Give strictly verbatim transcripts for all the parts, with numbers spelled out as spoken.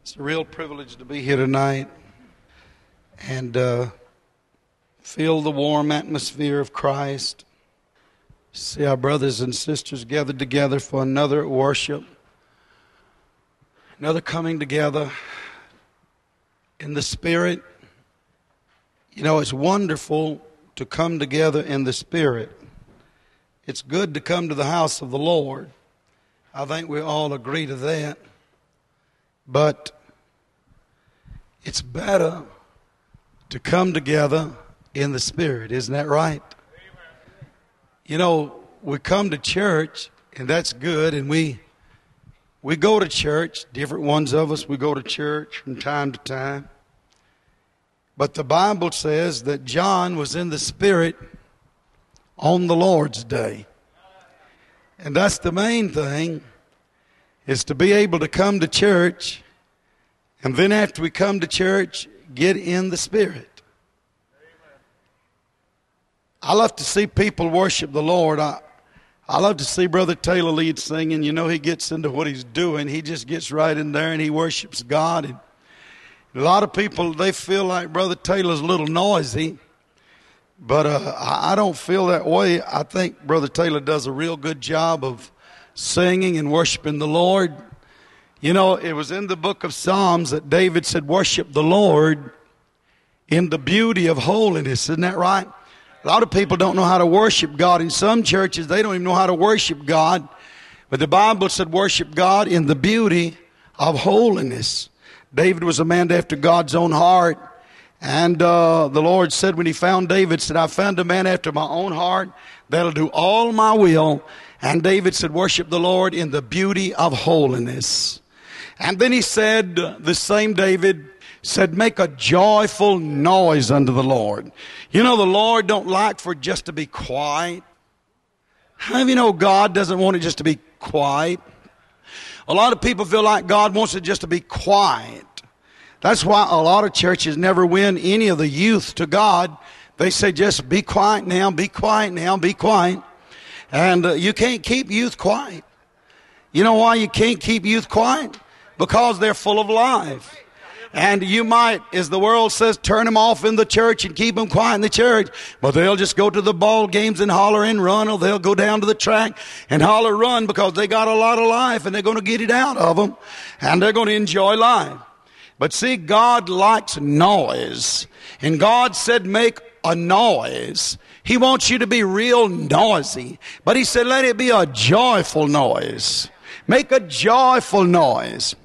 It's a real privilege to be here tonight and uh, feel the warm atmosphere of Christ. See our brothers and sisters gathered together for another worship, another coming together in the Spirit. You know, it's wonderful to come together in the Spirit. It's good to come to the house of the Lord. I think we all agree to that. But it's better to come together in the Spirit. Isn't that right? Amen. You know, we come to church, and that's good, and we we go to church. Different ones of us, we go to church from time to time. But the Bible says that John was in the Spirit on the Lord's day. And that's the main thing, is to be able to come to church, and then after we come to church, get in the Spirit. Amen. I love to see people worship the Lord. I, I love to see Brother Taylor lead singing. You know, he gets into what he's doing. He just gets right in there and he worships God. And a lot of people, they feel like Brother Taylor's a little noisy. But uh, I don't feel that way. I think Brother Taylor does a real good job of singing and worshiping the Lord. You know, it was in the book of Psalms that David said, worship the Lord in the beauty of holiness. Isn't that right? A lot of people don't know how to worship God. In some churches, they don't even know how to worship God. But the Bible said, worship God in the beauty of holiness. David was a man after God's own heart. And uh, the Lord said when he found David, said, I found a man after my own heart that'll do all my will. And David said, worship the Lord in the beauty of holiness. And then he said, the same David said, make a joyful noise unto the Lord. You know, the Lord don't like for just to be quiet. How do you know God doesn't want it just to be quiet? A lot of people feel like God wants it just to be quiet. That's why a lot of churches never win any of the youth to God. They say, just be quiet now, be quiet now, be quiet. And uh, you can't keep youth quiet. You know why you can't keep youth quiet? Because they're full of life. And you might, as the world says, turn them off in the church and keep them quiet in the church. But they'll just go to the ball games and holler and run, or they'll go down to the track and holler run because they got a lot of life and they're going to get it out of them. And they're going to enjoy life. But see, God likes noise. And God said, make a noise. He wants you to be real noisy. But he said, let it be a joyful noise. Make a joyful noise.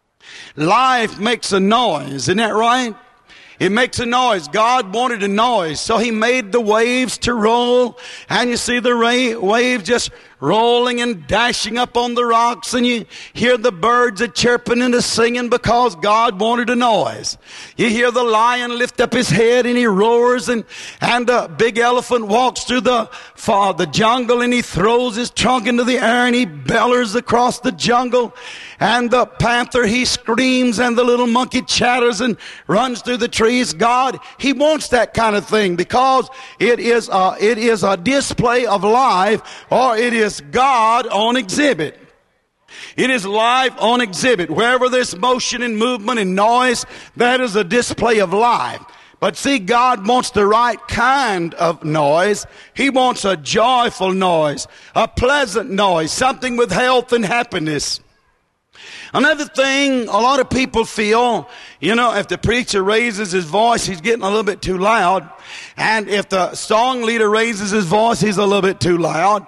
Life makes a noise. Isn't that right? It makes a noise. God wanted a noise, so he made the waves to roll. And you see the ra- wave just rolling and dashing up on the rocks, and you hear the birds a chirping and a singing because God wanted a noise. You hear the lion lift up his head and he roars, and and a big elephant walks through the uh, the jungle and he throws his trunk into the air and he bellers across the jungle. And the panther, he screams, and the little monkey chatters and runs through the trees. God, he wants that kind of thing because it is a, it is a display of life, or it is God on exhibit. It is life on exhibit. Wherever there's motion and movement and noise, that is a display of life. But see, God wants the right kind of noise. He wants a joyful noise, a pleasant noise, something with health and happiness. Another thing, a lot of people feel, you know, if the preacher raises his voice, he's getting a little bit too loud. And if the song leader raises his voice, he's a little bit too loud.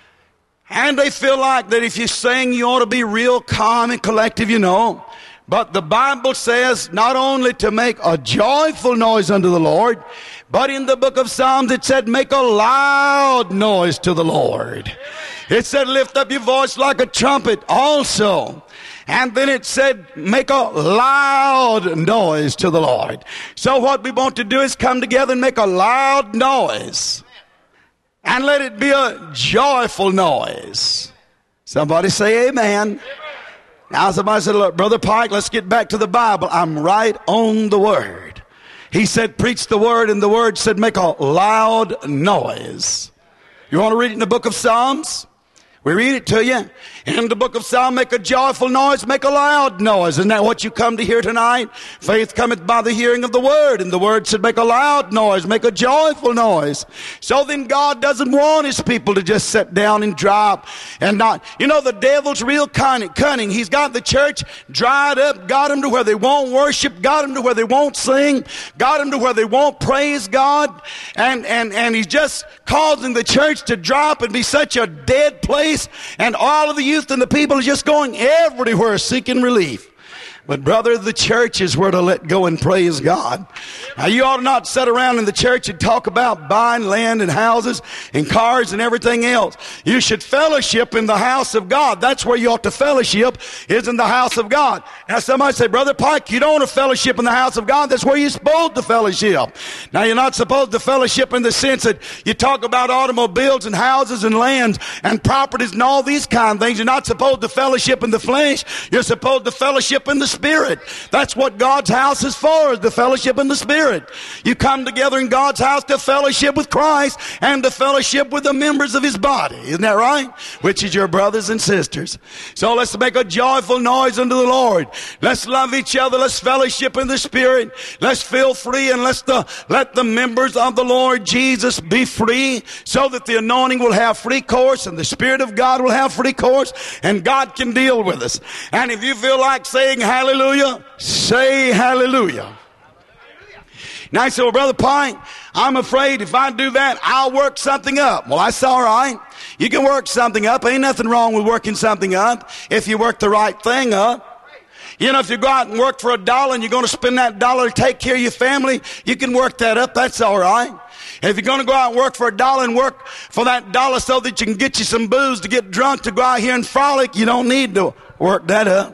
And they feel like that if you sing, you ought to be real calm and collective, you know. But the Bible says not only to make a joyful noise unto the Lord, but in the book of Psalms it said make a loud noise to the Lord. It said lift up your voice like a trumpet also. And then it said, make a loud noise to the Lord. So what we want to do is come together and make a loud noise. And let it be a joyful noise. Somebody say amen. Amen. Now somebody said, look, Brother Pike, let's get back to the Bible. I'm right on the Word. He said, preach the Word, and the Word said, make a loud noise. You want to read it in the book of Psalms? We read it to you. In the book of Psalm, make a joyful noise, make a loud noise. Isn't that what you come to hear tonight? Faith cometh by the hearing of the word. And the word said make a loud noise, make a joyful noise. So then God doesn't want his people to just sit down and drop and not. You know, the devil's real cunning. cunning. He's got the church dried up, got them to where they won't worship, got them to where they won't sing, got them to where they won't praise God. And, and, and he's just causing the church to drop and be such a dead place. And all of the youth and the people are just going everywhere seeking relief. But brother, the church is where to let go and praise God. Now you ought to not sit around in the church and talk about buying land and houses and cars and everything else. You should fellowship in the house of God. That's where you ought to fellowship, is in the house of God. Now somebody say, Brother Pike, you don't want to fellowship in the house of God. That's where you're supposed to fellowship. Now you're not supposed to fellowship in the sense that you talk about automobiles and houses and lands and properties and all these kind of things. You're not supposed to fellowship in the flesh. You're supposed to fellowship in the Spirit. That's what God's house is for, is the fellowship in the Spirit. You come together in God's house to fellowship with Christ and to fellowship with the members of his body. Isn't that right? Which is your brothers and sisters. So let's make a joyful noise unto the Lord. Let's love each other. Let's fellowship in the Spirit. Let's feel free, and let's the, let the members of the Lord Jesus be free, so that the anointing will have free course and the Spirit of God will have free course, and God can deal with us. And if you feel like saying hallelujah, Hallelujah, say hallelujah. Now I say, well, Brother Pike, I'm afraid if I do that, I'll work something up. Well, that's all right. You can work something up. Ain't nothing wrong with working something up if you work the right thing up. You know, if you go out and work for a dollar and you're going to spend that dollar to take care of your family, you can work that up. That's all right. And if you're going to go out and work for a dollar and work for that dollar so that you can get you some booze to get drunk to go out here and frolic, you don't need to work that up.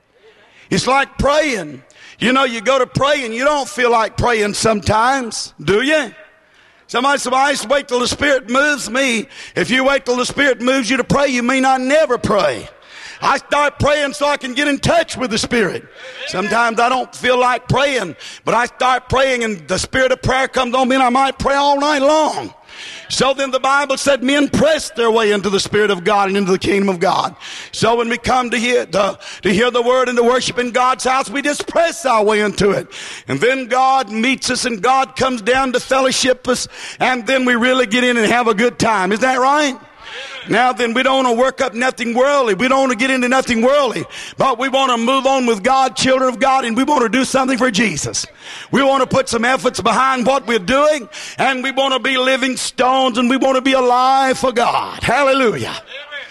It's like praying. You know, you go to pray and you don't feel like praying sometimes, do you? Somebody said, well, I just wait till the Spirit moves me. If you wait till the Spirit moves you to pray, you may not never pray. I start praying so I can get in touch with the Spirit. Sometimes I don't feel like praying, but I start praying and the Spirit of prayer comes on me and I might pray all night long. So then the Bible said men press their way into the Spirit of God and into the kingdom of God. So when we come to hear, to, to hear the word and to worship in God's house, we just press our way into it. And then God meets us and God comes down to fellowship us, and then we really get in and have a good time. Is that right? Now then, we don't want to work up nothing worldly. We don't want to get into nothing worldly. But we want to move on with God, children of God, and we want to do something for Jesus. We want to put some efforts behind what we're doing, and we want to be living stones, and we want to be alive for God. Hallelujah. Amen.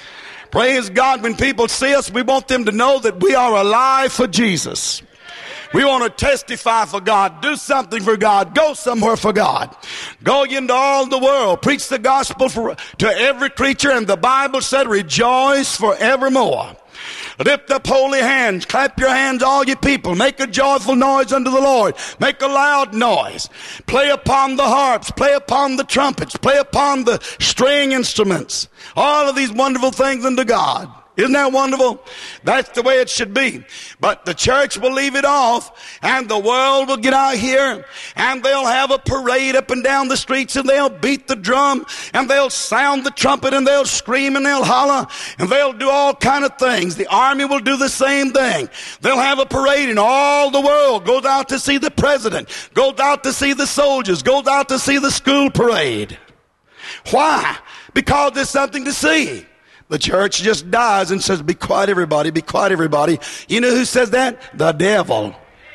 Praise God. When people see us, we want them to know that we are alive for Jesus. We want to testify for God, do something for God, go somewhere for God. Go into all the world, preach the gospel for, to every creature, and the Bible said, rejoice forevermore. Lift up holy hands, clap your hands, all you people. Make a joyful noise unto the Lord. Make a loud noise. Play upon the harps, play upon the trumpets, play upon the string instruments. All of these wonderful things unto God. Isn't that wonderful? That's the way it should be. But the church will leave it off, and the world will get out here, and they'll have a parade up and down the streets, and they'll beat the drum, and they'll sound the trumpet, and they'll scream, and they'll holler, and they'll do all kind of things. The army will do the same thing. They'll have a parade, and all the world goes out to see the president, goes out to see the soldiers, goes out to see the school parade. Why? Because there's something to see. The church just dies and says, be quiet everybody, be quiet everybody. You know who says that? The devil.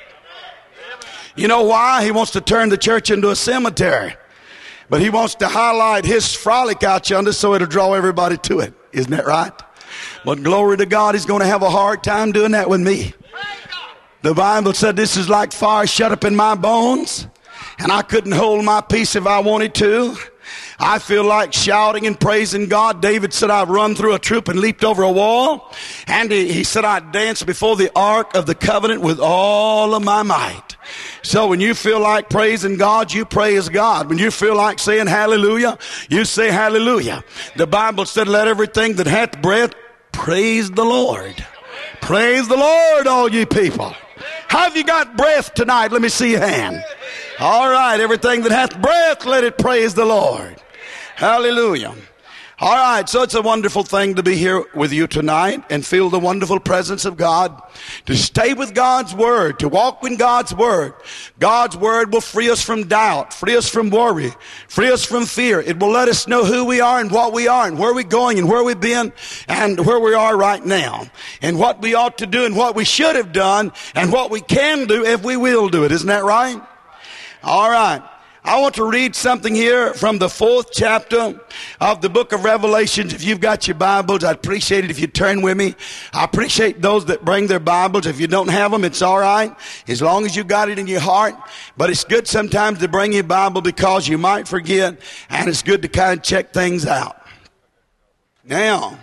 You know why? He wants to turn the church into a cemetery. But he wants to highlight his frolic out yonder so it'll draw everybody to it. Isn't that right? But glory to God, he's going to have a hard time doing that with me. The Bible said this is like fire shut up in my bones, and I couldn't hold my peace if I wanted to. I feel like shouting and praising God. David said, I've run through a troop and leaped over a wall. And he, he said, I danced before the ark of the covenant with all of my might. So when you feel like praising God, you praise God. When you feel like saying hallelujah, you say hallelujah. The Bible said, let everything that hath breath praise the Lord. Praise the Lord, all ye people. Have you got breath tonight? Let me see your hand. All right, everything that hath breath, let it praise the Lord. Hallelujah. All right, so it's a wonderful thing to be here with you tonight and feel the wonderful presence of God, to stay with God's Word, to walk in God's Word. God's Word will free us from doubt, free us from worry, free us from fear. It will let us know who we are and what we are and where we're going and where we've been and where we are right now and what we ought to do and what we should have done and what we can do if we will do it. Isn't that right? All right. I want to read something here from the fourth chapter of the book of Revelation. If you've got your Bibles, I'd appreciate it if you turn with me. I appreciate those that bring their Bibles. If you don't have them, it's all right, as long as you got it in your heart. But it's good sometimes to bring your Bible because you might forget, and it's good to kind of check things out. Now,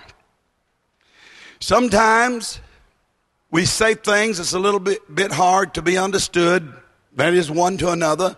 sometimes we say things that's a little bit, bit hard to be understood. That is one to another.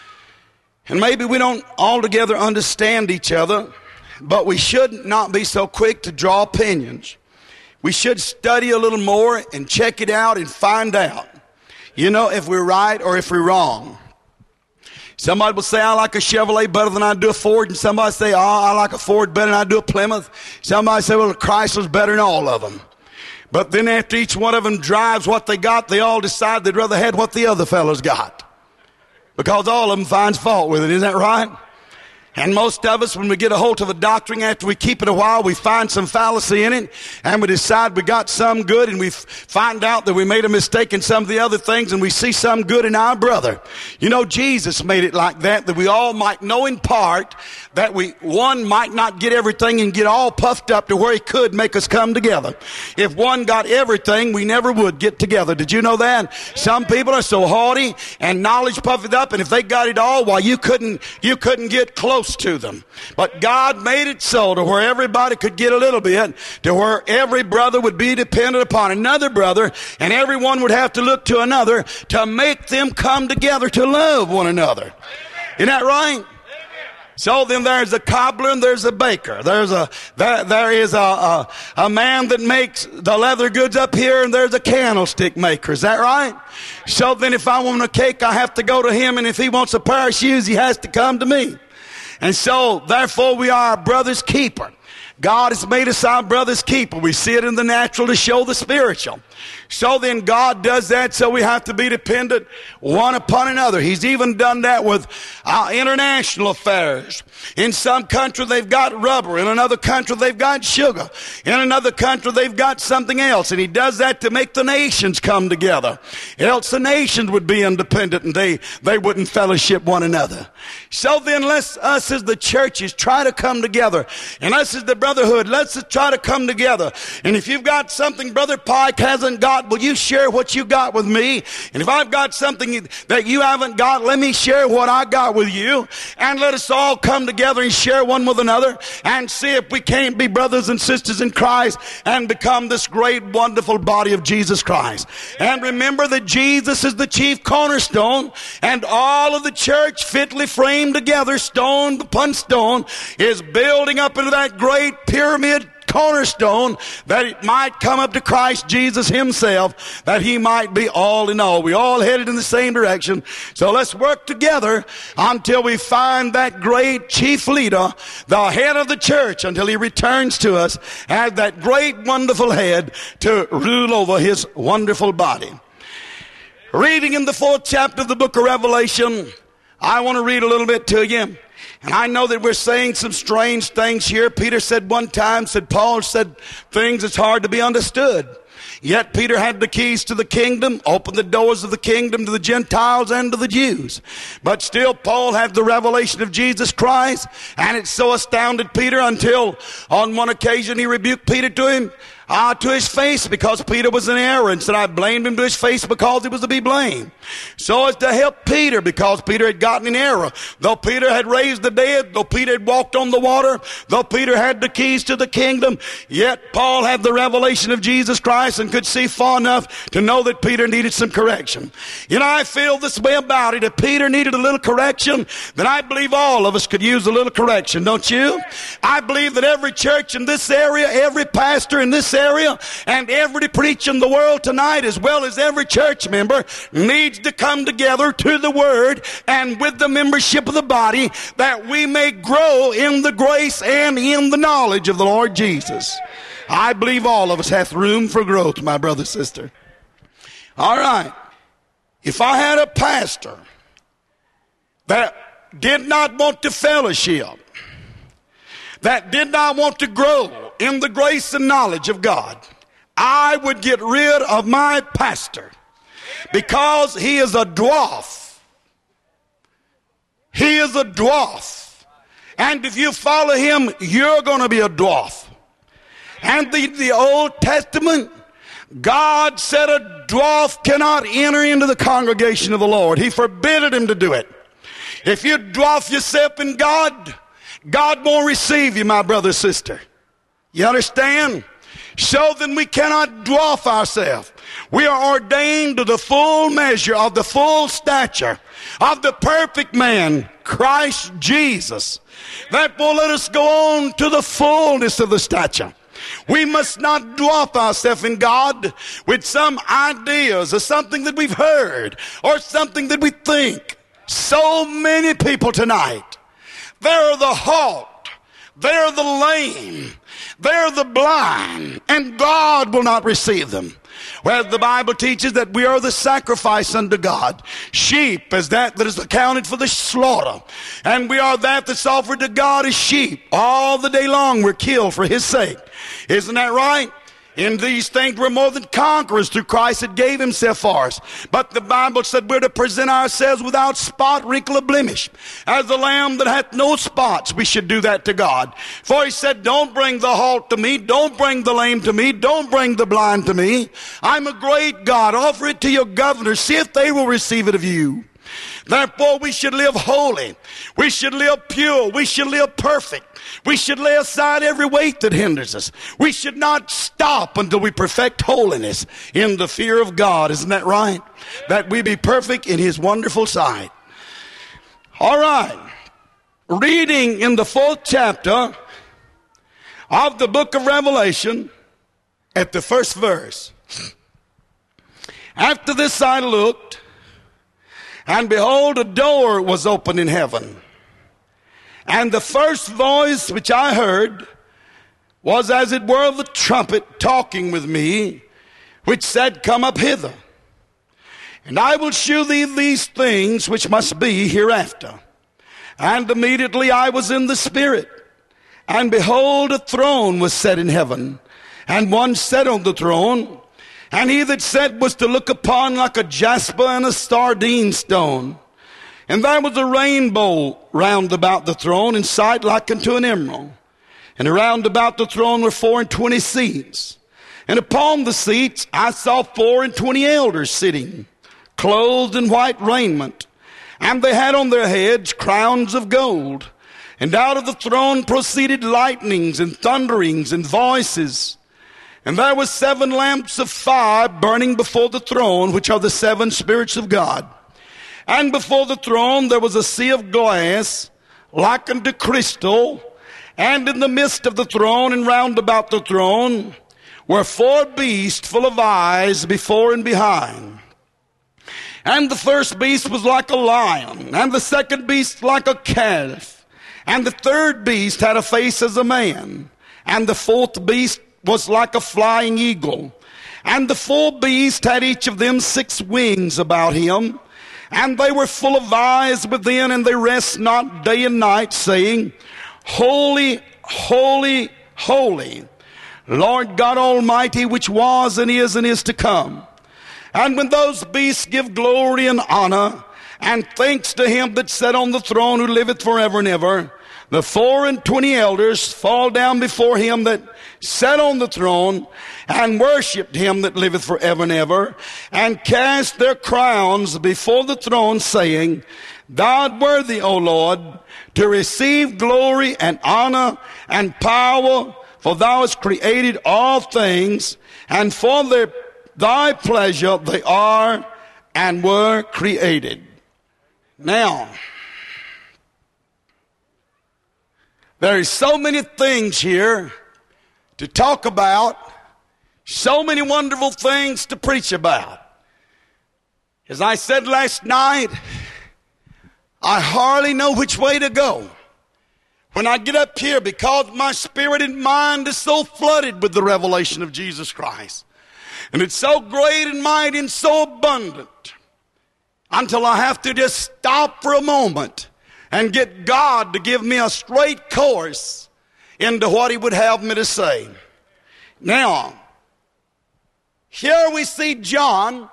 And maybe we don't altogether understand each other, but we should not be so quick to draw opinions. We should study a little more and check it out and find out, you know, if we're right or if we're wrong. Somebody will say, I like a Chevrolet better than I do a Ford. And somebody say, oh, I like a Ford better than I do a Plymouth. Somebody say, well, a Chrysler's better than all of them. But then after each one of them drives what they got, they all decide they'd rather have what the other fellows got. Because all of them finds fault with it. Isn't that right? And most of us, when we get a hold of a doctrine, after we keep it a while, we find some fallacy in it, and we decide we got some good, and we f- find out that we made a mistake in some of the other things, and we see some good in our brother. You know, Jesus made it like that, that we all might know in part, that we, one might not get everything and get all puffed up to where he could make us come together. If one got everything, we never would get together. Did you know that? Some people are so haughty and knowledge puffed up, and if they got it all, why, you couldn't, you couldn't get close to them. But God made it so to where everybody could get a little bit, to where every brother would be dependent upon another brother, and everyone would have to look to another to make them come together to love one another. Isn't that right? So then there's a cobbler and there's a baker. There's a, there, there is a, a, a man that makes the leather goods up here, and there's a candlestick maker. Is that right? So then if I want a cake, I have to go to him, and if he wants a pair of shoes, he has to come to me. And so therefore we are our brother's keeper. God has made us our brother's keeper. We see it in the natural to show the spiritual. So then God does that, so we have to be dependent one upon another. He's even done that with our international affairs. In some country they've got rubber. In another country they've got sugar. In another country they've got something else. And he does that to make the nations come together. Else the nations would be independent and they, they wouldn't fellowship one another. So then let's, us as the churches, try to come together. And us as the brotherhood, let's try to come together. And if you've got something Brother Pike hasn't got, will you share what you got with me? And if I've got something that you haven't got, let me share what I got with you. And let us all come together and share one with another and see if we can't be brothers and sisters in Christ and become this great, wonderful body of Jesus Christ. And remember that Jesus is the chief cornerstone, and all of the church fitly framed together, stone upon stone, is building up into that great pyramid cornerstone, that it might come up to Christ Jesus himself, that he might be all in all. We all headed in the same direction. So let's work together until we find that great chief leader, the head of the church, until he returns to us as that great wonderful head to rule over his wonderful body. Reading in the fourth chapter of the book of Revelation, I want to read a little bit to you. And I know that we're saying some strange things here. Peter said one time, said Paul said things that's hard to be understood. Yet Peter had the keys to the kingdom, opened the doors of the kingdom to the Gentiles and to the Jews. But still Paul had the revelation of Jesus Christ, and it so astounded Peter until on one occasion he rebuked Peter to him, Ah, to his face, because Peter was in error, and said, I blamed him to his face because he was to be blamed. So as to help Peter, because Peter had gotten in error. Though Peter had raised the dead, though Peter had walked on the water, though Peter had the keys to the kingdom, yet Paul had the revelation of Jesus Christ and could see far enough to know that Peter needed some correction. You know, I feel this way about it. If Peter needed a little correction, then I believe all of us could use a little correction, don't you? I believe that every church in this area, every pastor in this area, and every preacher in the world tonight, as well as every church member, needs to come together to the Word and with the membership of the body, that we may grow in the grace and in the knowledge of the Lord Jesus. I believe all of us have room for growth, my brother, sister. All right. If I had a pastor that did not want to fellowship, that did not want to grow in the grace and knowledge of God, I would get rid of my pastor, because he is a dwarf. He is a dwarf. And if you follow him, you're going to be a dwarf. And the, the Old Testament, God said a dwarf cannot enter into the congregation of the Lord. He forbade him to do it. If you dwarf yourself in God, God won't receive you, my brother, sister. You understand? So then we cannot dwarf ourselves. We are ordained to the full measure of the full stature of the perfect man, Christ Jesus. Therefore, let us go on to the fullness of the stature. We must not dwarf ourselves in God with some ideas or something that we've heard or something that we think. So many people tonight, they're the halt, they're the lame, they're the blind, and God will not receive them. Whereas the Bible teaches that we are the sacrifice unto God. Sheep is that that is accounted for the slaughter. And we are that that's offered to God as sheep. All the day long we're killed for his sake. Isn't that right? In these things we're more than conquerors through Christ that gave himself for us. But the Bible said we're to present ourselves without spot, wrinkle, or blemish. As the lamb that hath no spots, we should do that to God. For he said, don't bring the halt to me, don't bring the lame to me, don't bring the blind to me. I'm a great God. Offer it to your governors. See if they will receive it of you. Therefore we should live holy. We should live pure. We should live perfect. We should lay aside every weight that hinders us. We should not stop until we perfect holiness in the fear of God. Isn't that right? That we be perfect in his wonderful sight. All right. Reading in the fourth chapter of the book of Revelation at the first verse. After this I looked, and behold, a door was opened in heaven. And the first voice which I heard was as it were the trumpet talking with me, which said, come up hither, and I will shew thee these things which must be hereafter. And immediately I was in the Spirit, and behold, a throne was set in heaven, and one sat on the throne, and he that sat was to look upon like a jasper and a sardine stone. And there was a rainbow round about the throne, in sight like unto an emerald. And around about the throne were four and twenty seats. And upon the seats I saw four and twenty elders sitting, clothed in white raiment. And they had on their heads crowns of gold. And out of the throne proceeded lightnings and thunderings and voices. And there were seven lamps of fire burning before the throne, which are the seven spirits of God. And before the throne there was a sea of glass, like unto crystal. And in the midst of the throne and round about the throne were four beasts full of eyes before and behind. And the first beast was like a lion, and the second beast like a calf. And the third beast had a face as a man. And the fourth beast was like a flying eagle. And the four beasts had each of them six wings about him. And they were full of eyes within, and they rest not day and night, saying, Holy, holy, holy, Lord God Almighty, which was and is and is to come. And when those beasts give glory and honor and thanks to him that sat on the throne, who liveth forever and ever, the four and twenty elders fall down before him that sat on the throne, and worshipped him that liveth forever and ever, and cast their crowns before the throne, saying, Thou art worthy, O Lord, to receive glory and honor and power, for thou hast created all things, and for their, thy pleasure they are and were created. Now, there are so many things here to talk about So many wonderful things to preach about. As I said last night, I hardly know which way to go when I get up here, because my spirit and mind is so flooded with the revelation of Jesus Christ. And it's so great and mighty and so abundant, until I have to just stop for a moment and get God to give me a straight course into what He would have me to say. Now, here we see John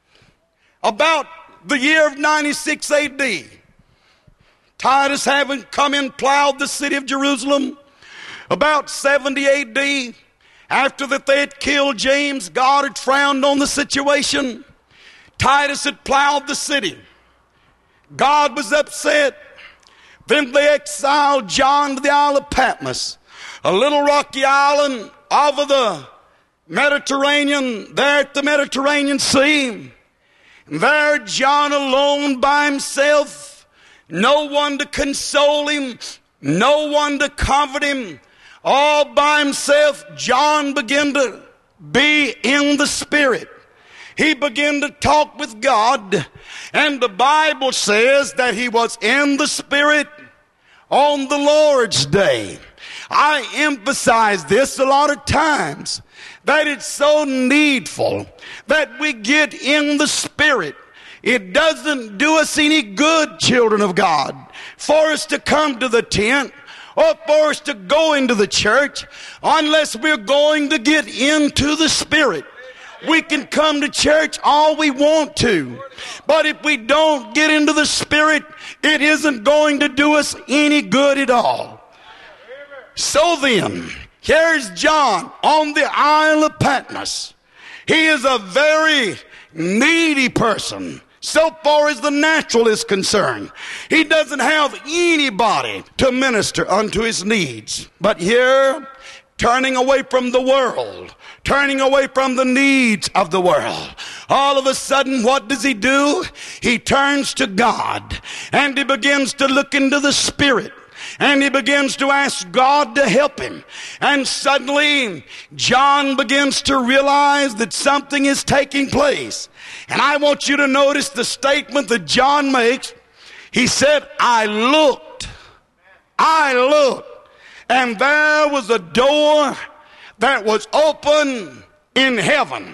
about the year of ninety-six A D Titus having come and plowed the city of Jerusalem. About seventy A D, after that they had killed James, God had frowned on the situation. Titus had plowed the city. God was upset. Then they exiled John to the Isle of Patmos, a little rocky island over the Mediterranean, there at the Mediterranean Sea. And there John alone by himself, no one to console him, no one to comfort him. All by himself, John began to be in the Spirit. He began to talk with God, and the Bible says that he was in the Spirit on the Lord's day. I emphasize this a lot of times, that it's so needful that we get in the Spirit. It doesn't do us any good, children of God, for us to come to the tent or for us to go into the church unless we're going to get into the Spirit. We can come to church all we want to, but if we don't get into the Spirit, it isn't going to do us any good at all. So then, here's John on the Isle of Patmos. He is a very needy person, so far as the natural is concerned. He doesn't have anybody to minister unto his needs. But here, turning away from the world, turning away from the needs of the world, all of a sudden, what does he do? He turns to God, and he begins to look into the Spirit, and he begins to ask God to help him. And suddenly, John begins to realize that something is taking place. And I want you to notice the statement that John makes. He said, I looked, I looked, and there was a door that was open in heaven.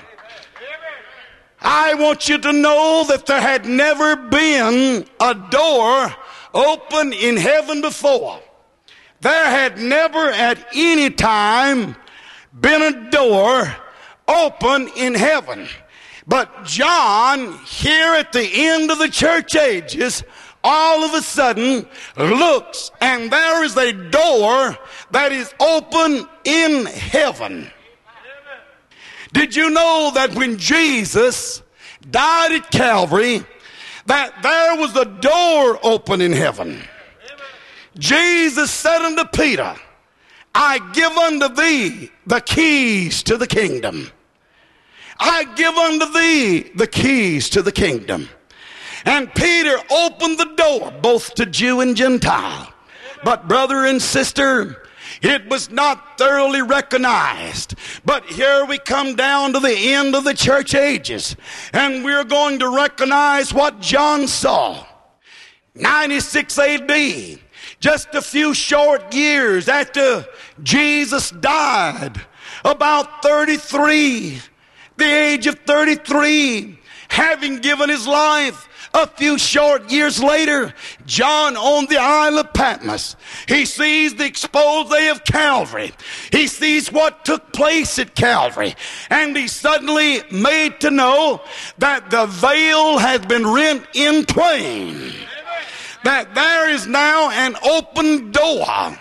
I want you to know that there had never been a door open in heaven before. There had never at any time been a door open in heaven. But John, here at the end of the church ages, all of a sudden looks, and there is a door that is open in heaven. Did you know that when Jesus died at Calvary, that there was a door open in heaven? Jesus said unto Peter, I give unto thee the keys to the kingdom. I give unto thee the keys to the kingdom. And Peter opened the door both to Jew and Gentile. But brother and sister, it was not thoroughly recognized. But here we come down to the end of the church ages, and we're going to recognize what John saw. ninety-six A D, just a few short years after Jesus died, about thirty-three, the age of thirty-three, having given his life. A few short years later, John on the Isle of Patmos, he sees the expose of Calvary. He sees what took place at Calvary. And he's suddenly made to know that the veil has been rent in twain. That there is now an open door.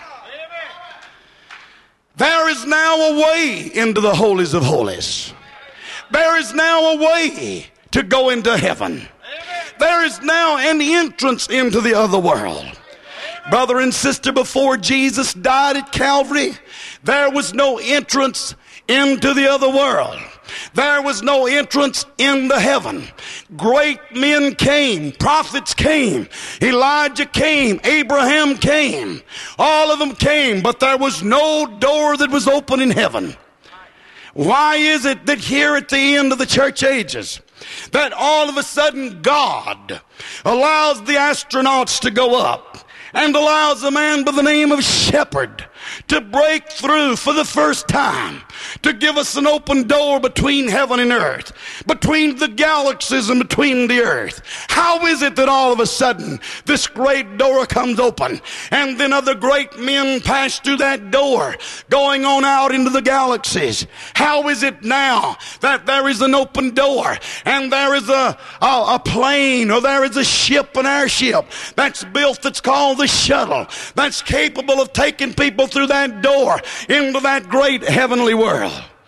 There is now a way into the holies of holies. There is now a way to go into heaven. There is now an entrance into the other world. Brother and sister, before Jesus died at Calvary, there was no entrance into the other world. There was no entrance into heaven. Great men came, prophets came, Elijah came, Abraham came. All of them came, but there was no door that was open in heaven. Why is it that here at the end of the church ages, that all of a sudden God allows the astronauts to go up and allows a man by the name of Shepard to break through for the first time, to give us an open door between heaven and earth, between the galaxies and between the earth? How is it that all of a sudden this great door comes open and then other great men pass through that door going on out into the galaxies? How is it now that there is an open door and there is a, a, a plane, or there is a ship, an airship that's built, that's called the shuttle, that's capable of taking people through that door into that great heavenly world?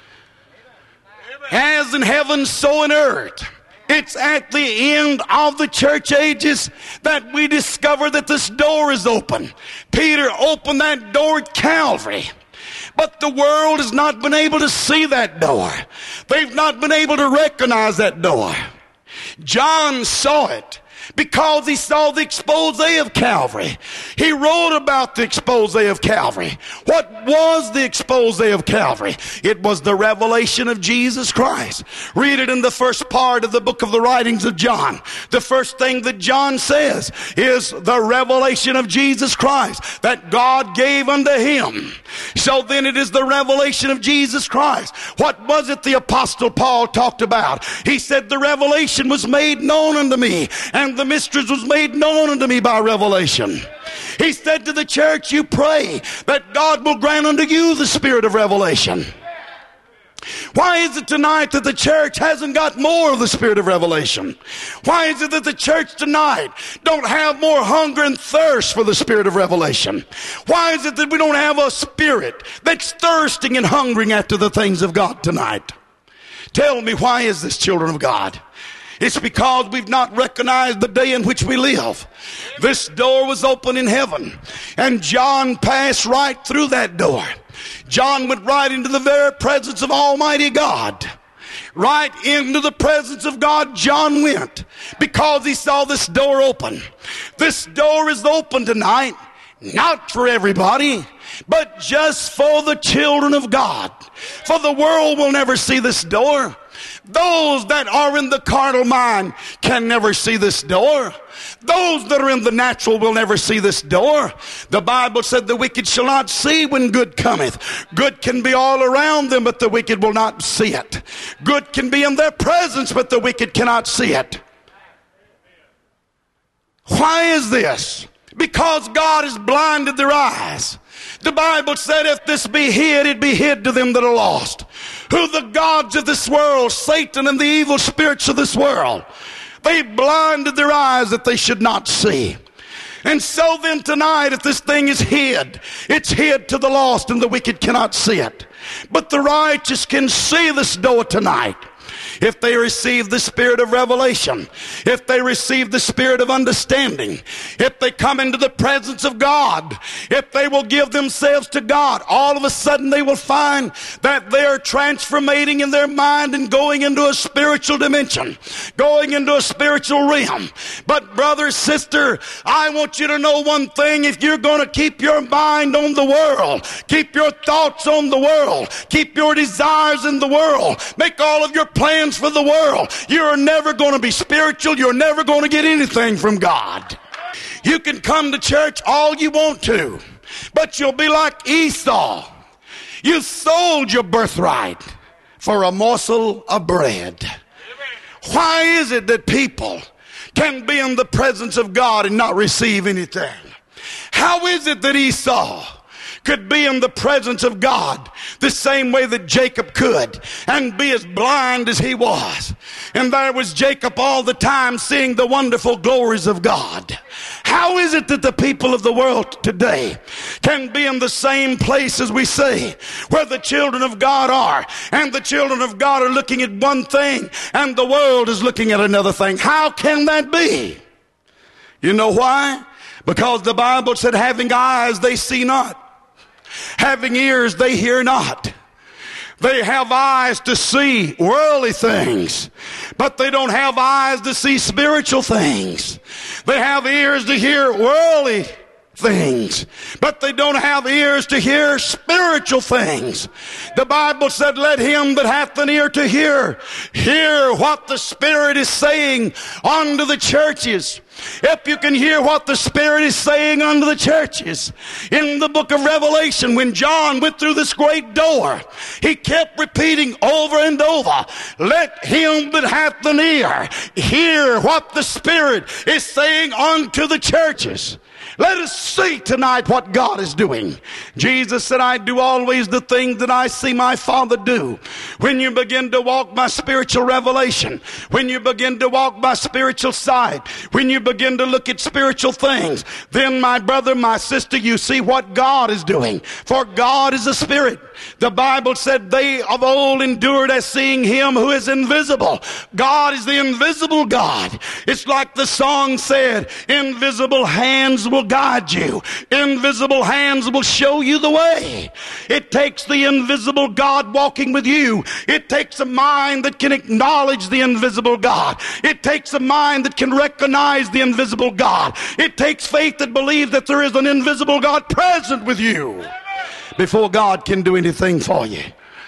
As in heaven, so in earth. It's at the end of the church ages that we discover that this door is open. Peter opened that door at Calvary, but the world has not been able to see that door. They've not been able to recognize that door. John saw it because he saw the expose of Calvary. He wrote about the expose of Calvary. What was the expose of Calvary? It was the revelation of Jesus Christ. Read it in the first part of the book of the writings of John. The first thing that John says is the revelation of Jesus Christ that God gave unto him. So then it is the revelation of Jesus Christ. What was it the apostle Paul talked about? He said the revelation was made known unto me, and the mysteries was made known unto me by revelation. He said to the church, you pray that God will grant unto you the spirit of revelation. Why is it tonight that the church hasn't got more of the spirit of revelation? Why is it that the church tonight don't have more hunger and thirst for the spirit of revelation? Why is it that we don't have a spirit that's thirsting and hungering after the things of God tonight? Tell me, why is this, children of God? It's because we've not recognized the day in which we live. This door was open in heaven, and John passed right through that door. John went right into the very presence of Almighty God. Right into the presence of God John went, because he saw this door open. This door is open tonight, not for everybody, but just for the children of God. For the world will never see this door. Those that are in the carnal mind can never see this door. Those that are in the natural will never see this door. The Bible said the wicked shall not see when good cometh. Good can be all around them, but the wicked will not see it. Good can be in their presence, but the wicked cannot see it. Why is this? Because God has blinded their eyes. The Bible said if this be hid, it be hid to them that are lost. Who the gods of this world, Satan and the evil spirits of this world, they blinded their eyes that they should not see. And so then tonight, if this thing is hid, it's hid to the lost, and the wicked cannot see it. But the righteous can see this door tonight. If they receive the spirit of revelation, if they receive the spirit of understanding, if they come into the presence of God, if they will give themselves to God, all of a sudden they will find that they are transformating in their mind and going into a spiritual dimension, going into a spiritual realm. But brother, sister, I want you to know one thing. If you're going to keep your mind on the world, keep your thoughts on the world, keep your desires in the world, make all of your plans for the world, you're never going to be spiritual. You're never going to get anything from God. You can come to church all you want to, but you'll be like Esau. You sold your birthright for a morsel of bread. Why is it that people can be in the presence of God and not receive anything? How is it that Esau could be in the presence of God the same way that Jacob could, and be as blind as he was? And there was Jacob all the time seeing the wonderful glories of God. How is it that the people of the world today can be in the same place as we say, where the children of God are, and the children of God are looking at one thing and the world is looking at another thing? How can that be? You know why? Because the Bible said, having eyes they see not, having ears they hear not. They have eyes to see worldly things, but they don't have eyes to see spiritual things. They have ears to hear worldly things, but they don't have ears to hear spiritual things. The Bible said, let him that hath an ear to hear, hear what the Spirit is saying unto the churches. If you can hear what the Spirit is saying unto the churches, in the book of Revelation, when John went through this great door, he kept repeating over and over, let him that hath an ear hear what the Spirit is saying unto the churches. Let us see tonight what God is doing. Jesus said, I do always the things that I see my Father do. When you begin to walk by spiritual revelation, when you begin to walk by spiritual sight, when you begin to look at spiritual things, then my brother, my sister, you see what God is doing. For God is a spirit. The Bible said they of old endured as seeing him who is invisible. God is the invisible God. It's like the song said, invisible hands will guide you. Invisible hands will show you the way. It takes the invisible God walking with you. It takes a mind that can acknowledge the invisible God. It takes a mind that can recognize the invisible God. It takes faith that believes that there is an invisible God present with you before God can do anything for you.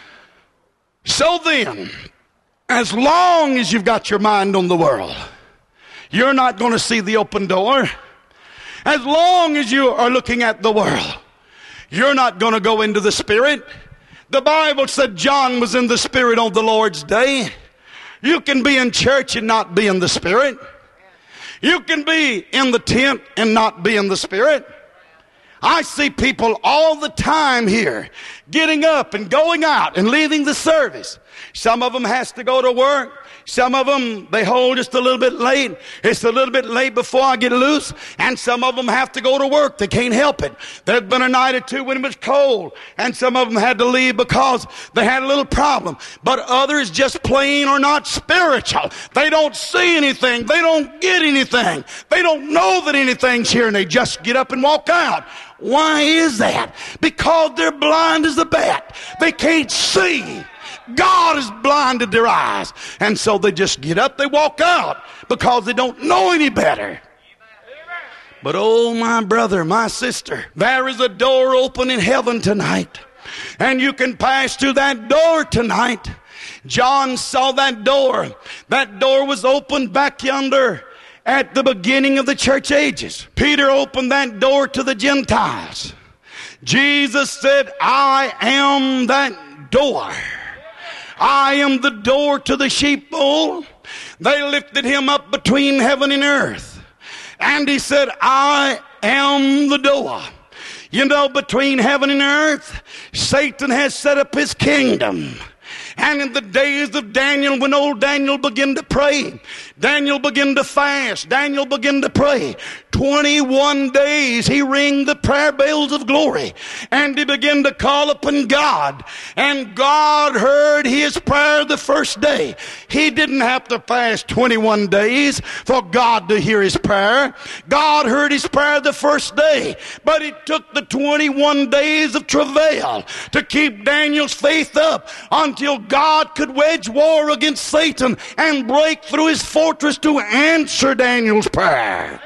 So then, as long as you've got your mind on the world, you're not going to see the open door. As long as you are looking at the world, you're not going to go into the Spirit. The Bible said John was in the Spirit on the Lord's day. You can be in church and not be in the Spirit. You can be in the tent and not be in the Spirit. I see people all the time here getting up and going out and leaving the service. Some of them has to go to work. Some of them, they hold just a little bit late. It's a little bit late before I get loose. And some of them have to go to work. They can't help it. There's been a night or two when it was cold, and some of them had to leave because they had a little problem. But others just plain are not spiritual. They don't see anything. They don't get anything. They don't know that anything's here, and they just get up and walk out. Why is that? Because they're blind as a bat. They can't see. God has blinded their eyes. And so they just get up, they walk out because they don't know any better. But oh, my brother, my sister, there is a door open in heaven tonight. And you can pass through that door tonight. John saw that door. That door was opened back yonder at the beginning of the church ages. Peter opened that door to the Gentiles. Jesus said, I am that door. I am the door to the sheepfold. They lifted him up between heaven and earth. And he said, I am the door. You know, between heaven and earth, Satan has set up his kingdom. And in the days of Daniel, when old Daniel began to pray, Daniel began to fast, Daniel began to pray. twenty-one days he rang the prayer bells of glory, and he began to call upon God. And God heard his prayer the first day. He didn't have to fast twenty-one days for God to hear his prayer. God heard his prayer the first day, but it took the twenty-one days of travail to keep Daniel's faith up until God could wage war against Satan and break through his fortress to answer Daniel's prayer.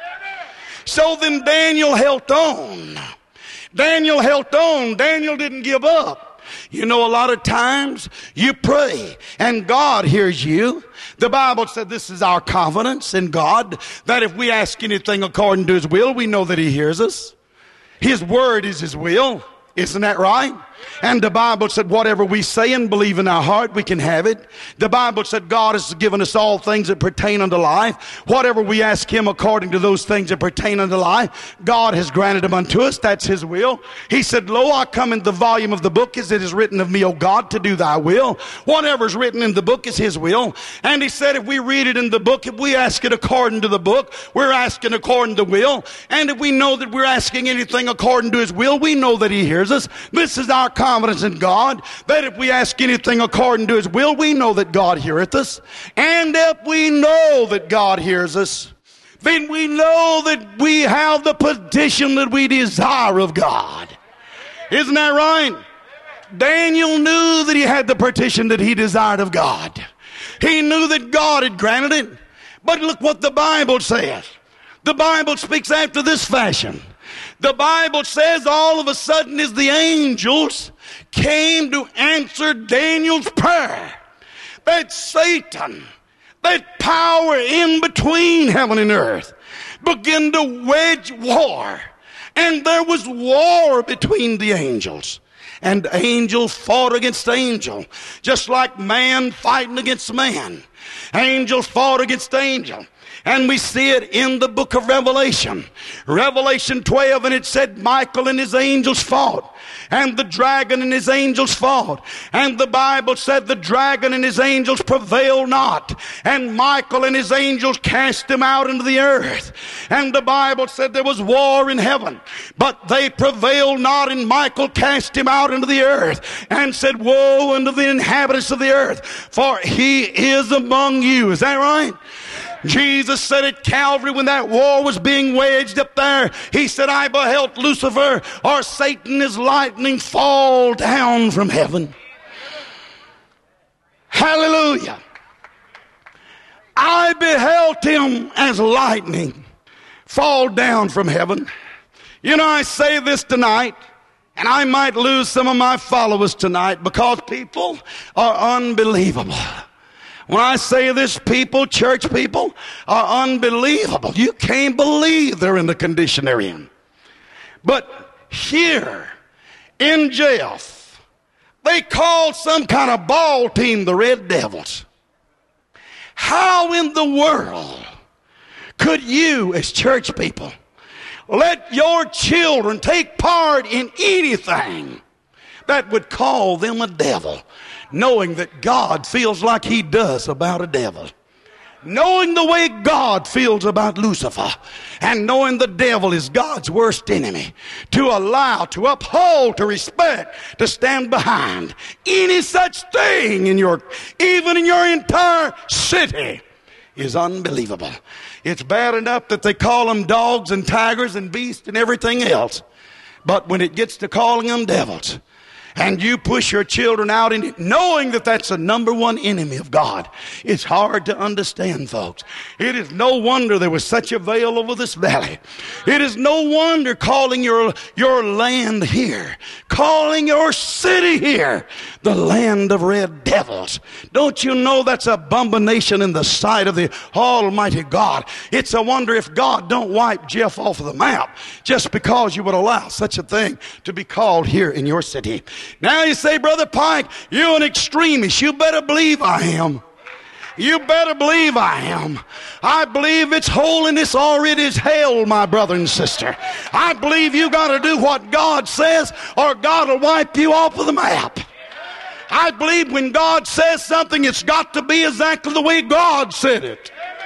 So then Daniel held on. Daniel held on. Daniel didn't give up. You know, a lot of times you pray and God hears you. The Bible said this is our confidence in God, that if we ask anything according to his will, we know that he hears us. His word is his will. Isn't that right? And the Bible said whatever we say and believe in our heart, we can have it. The Bible said God has given us all things that pertain unto life. Whatever we ask him according to those things that pertain unto life, God has granted them unto us. That's his will. He said, lo, I come in the volume of the book as it is written of me, O God, to do thy will. Whatever is written in the book is his will. And he said if we read it in the book, if we ask it according to the book, we're asking according to will. And if we know that we're asking anything according to his will, we know that he hears us. This is our confidence in God, that if we ask anything according to his will, we know that God heareth us. And if we know that God hears us, then we know that we have the petition that we desire of God. Isn't that right? Daniel knew that he had the petition that he desired of God. He knew that God had granted it. But look what the Bible says. The Bible speaks after this fashion. The Bible says all of a sudden as the angels came to answer Daniel's prayer, that Satan, that power in between heaven and earth, began to wage war. And there was war between the angels. And angel fought against angel, just like man fighting against man. Angels fought against angel. And we see it in the book of Revelation. Revelation twelve, and it said Michael and his angels fought. And the dragon and his angels fought. And the Bible said the dragon and his angels prevailed not. And Michael and his angels cast him out into the earth. And the Bible said there was war in heaven. But they prevailed not, and Michael cast him out into the earth and said, woe unto the inhabitants of the earth, for he is among you. Is that right? Jesus said at Calvary when that war was being waged up there, he said, I beheld Lucifer, or Satan as lightning, fall down from heaven. Hallelujah. I beheld him as lightning fall down from heaven. You know, I say this tonight, and I might lose some of my followers tonight because people are unbelievable. When I say this, people, church people, are unbelievable. You can't believe they're in the condition they're in. But here in jail, they call some kind of ball team the Red Devils. How in the world could you, as church people, let your children take part in anything that would call them a devil, knowing that God feels like he does about a devil? Knowing the way God feels about Lucifer, and knowing the devil is God's worst enemy, to allow, to uphold, to respect, to stand behind any such thing in your, even in your entire city, is unbelievable. It's bad enough that they call them dogs and tigers and beasts and everything else. But when it gets to calling them devils, and you push your children out in it, knowing that that's the number one enemy of God, it's hard to understand, folks. It is no wonder there was such a veil over this valley. It is no wonder calling your, your land here, calling your city here, the land of red devils. Don't you know that's an abomination in the sight of the Almighty God? It's a wonder if God don't wipe Jeff off of the map just because you would allow such a thing to be called here in your city. Now you say, Brother Pike, you're an extremist. You better believe I am. You better believe I am. I believe it's holiness or it is hell, my brother and sister. I believe you got to do what God says or God will wipe you off of the map. I believe when God says something, it's got to be exactly the way God said it.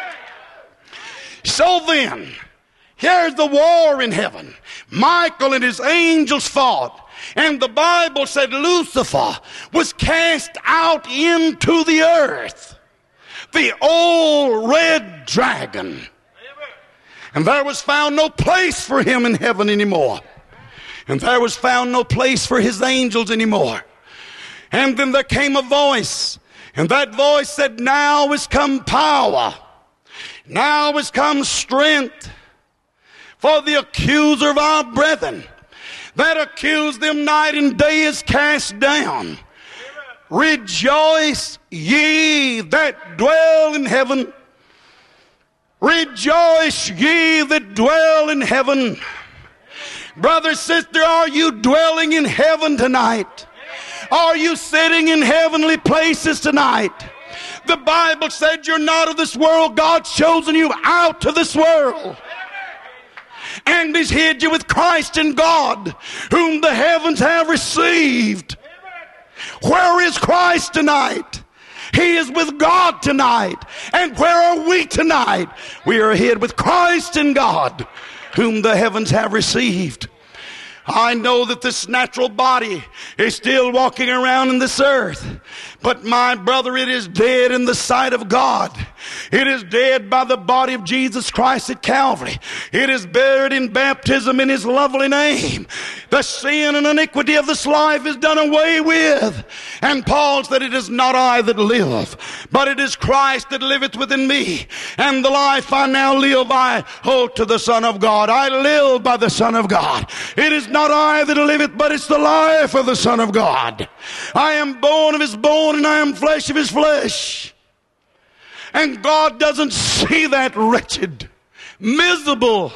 So then, here's the war in heaven. Michael and his angels fought. And the Bible said Lucifer was cast out into the earth, the old red dragon. And there was found no place for him in heaven anymore. And there was found no place for his angels anymore. And then there came a voice, and that voice said, now is come power, now is come strength, for the accuser of our brethren that accused them night and day is cast down. Rejoice ye that dwell in heaven. Rejoice ye that dwell in heaven. Brother, sister, are you dwelling in heaven tonight? Are you sitting in heavenly places tonight? The Bible said you're not of this world. God's chosen you out of this world. And he's hid you with Christ in God, whom the heavens have received. Where is Christ tonight? He is with God tonight. And where are we tonight? We are hid with Christ in God, whom the heavens have received. I know that this natural body is still walking around in this earth. But my brother, it is dead in the sight of God. It is dead by the body of Jesus Christ at Calvary. It is buried in baptism in his lovely name. The sin and iniquity of this life is done away with. And Paul said, it is not I that live, but it is Christ that liveth within me. And the life I now live, I hold to the Son of God. I live by the Son of God. It is not I that liveth, but it's the life of the Son of God. I am bone of his bone, and I am flesh of his flesh. And God doesn't see that wretched, miserable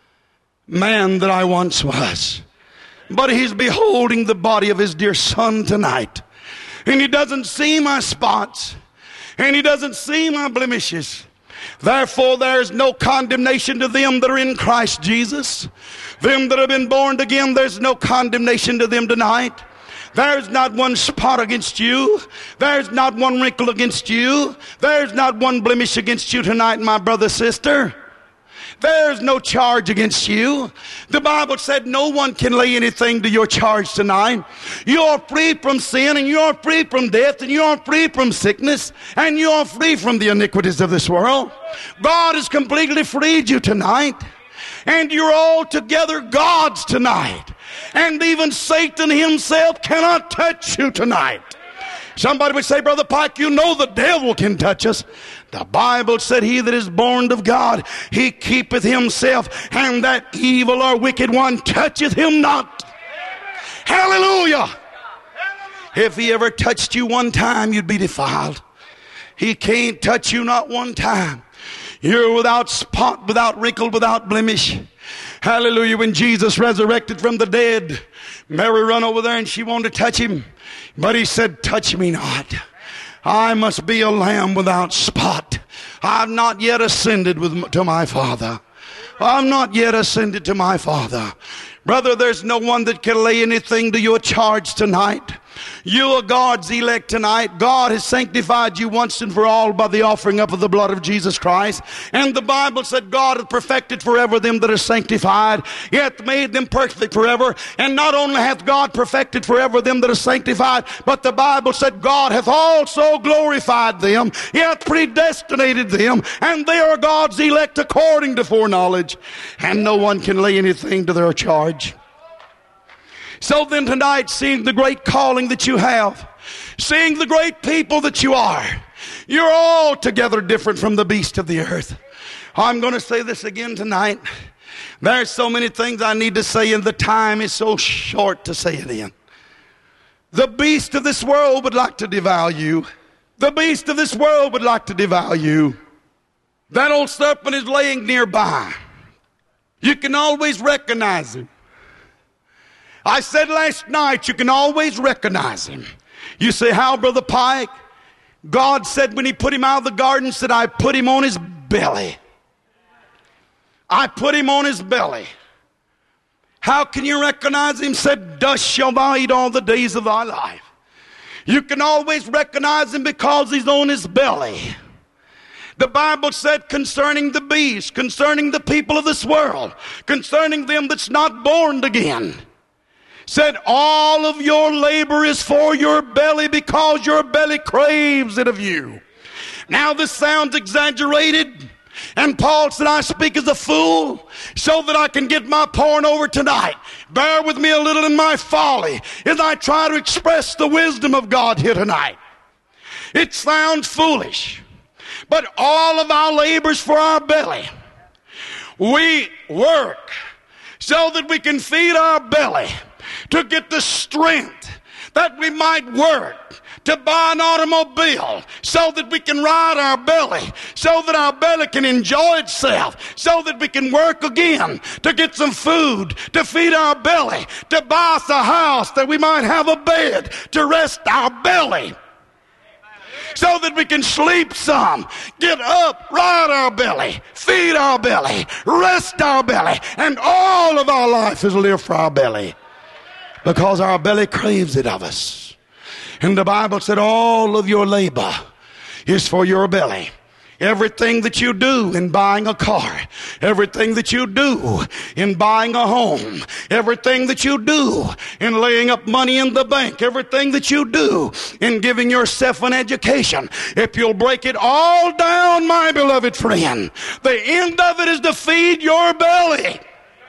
man that I once was. But he's beholding the body of his dear Son tonight. And he doesn't see my spots. And he doesn't see my blemishes. Therefore, there is no condemnation to them that are in Christ Jesus. Them that have been born again, there's no condemnation to them tonight. There's not one spot against you. There's not one wrinkle against you. There's not one blemish against you tonight, my brother, sister. There's no charge against you. The Bible said no one can lay anything to your charge tonight. You're free from sin, and you're free from death, and you're free from sickness, and you're free from the iniquities of this world. God has completely freed you tonight. And you're altogether God's tonight. And even Satan himself cannot touch you tonight. Somebody would say, Brother Pike, you know the devil can touch us. The Bible said, he that is born of God, he keepeth himself, and that evil or wicked one toucheth him not. Hallelujah. If he ever touched you one time, you'd be defiled. He can't touch you not one time. You're without spot, without wrinkle, without blemish. Hallelujah. When Jesus resurrected from the dead, Mary ran over there and she wanted to touch him. But he said, touch me not. I must be a lamb without spot. I've not yet ascended with, to my Father. I've not yet ascended to my Father. Brother, there's no one that can lay anything to your charge tonight. You are God's elect tonight. God has sanctified you once and for all by the offering up of the blood of Jesus Christ. And the Bible said God hath perfected forever them that are sanctified. He hath made them perfect forever. And not only hath God perfected forever them that are sanctified, but the Bible said God hath also glorified them. He hath predestinated them. And they are God's elect according to foreknowledge. And no one can lay anything to their charge. So then tonight, seeing the great calling that you have, seeing the great people that you are, you're altogether different from the beast of the earth. I'm going to say this again tonight. There's so many things I need to say, and the time is so short to say it in. The beast of this world would like to devour you. The beast of this world would like to devour you. That old serpent is laying nearby. You can always recognize him. I said last night, you can always recognize him. You say, how, Brother Pike? God said when he put him out of the garden, said, I put him on his belly. I put him on his belly. How can you recognize him? Said, dust shall thou eat all the days of thy life. You can always recognize him because he's on his belly. The Bible said concerning the beast, concerning the people of this world, concerning them that's not born again, said all of your labor is for your belly because your belly craves it of you. Now this sounds exaggerated, and Paul said I speak as a fool so that I can get my point over tonight. Bear with me a little in my folly as I try to express the wisdom of God here tonight. It sounds foolish, but all of our labors for our belly. We work so that we can feed our belly, to get the strength that we might work to buy an automobile so that we can ride our belly, so that our belly can enjoy itself, so that we can work again to get some food to feed our belly, to buy us a house that we might have a bed to rest our belly, so that we can sleep some, get up, ride our belly, feed our belly, rest our belly, and all of our life is lived for our belly. Because our belly craves it of us. And the Bible said all of your labor is for your belly. Everything that you do in buying a car, everything that you do in buying a home, everything that you do in laying up money in the bank, everything that you do in giving yourself an education, if you'll break it all down, my beloved friend, the end of it is to feed your belly.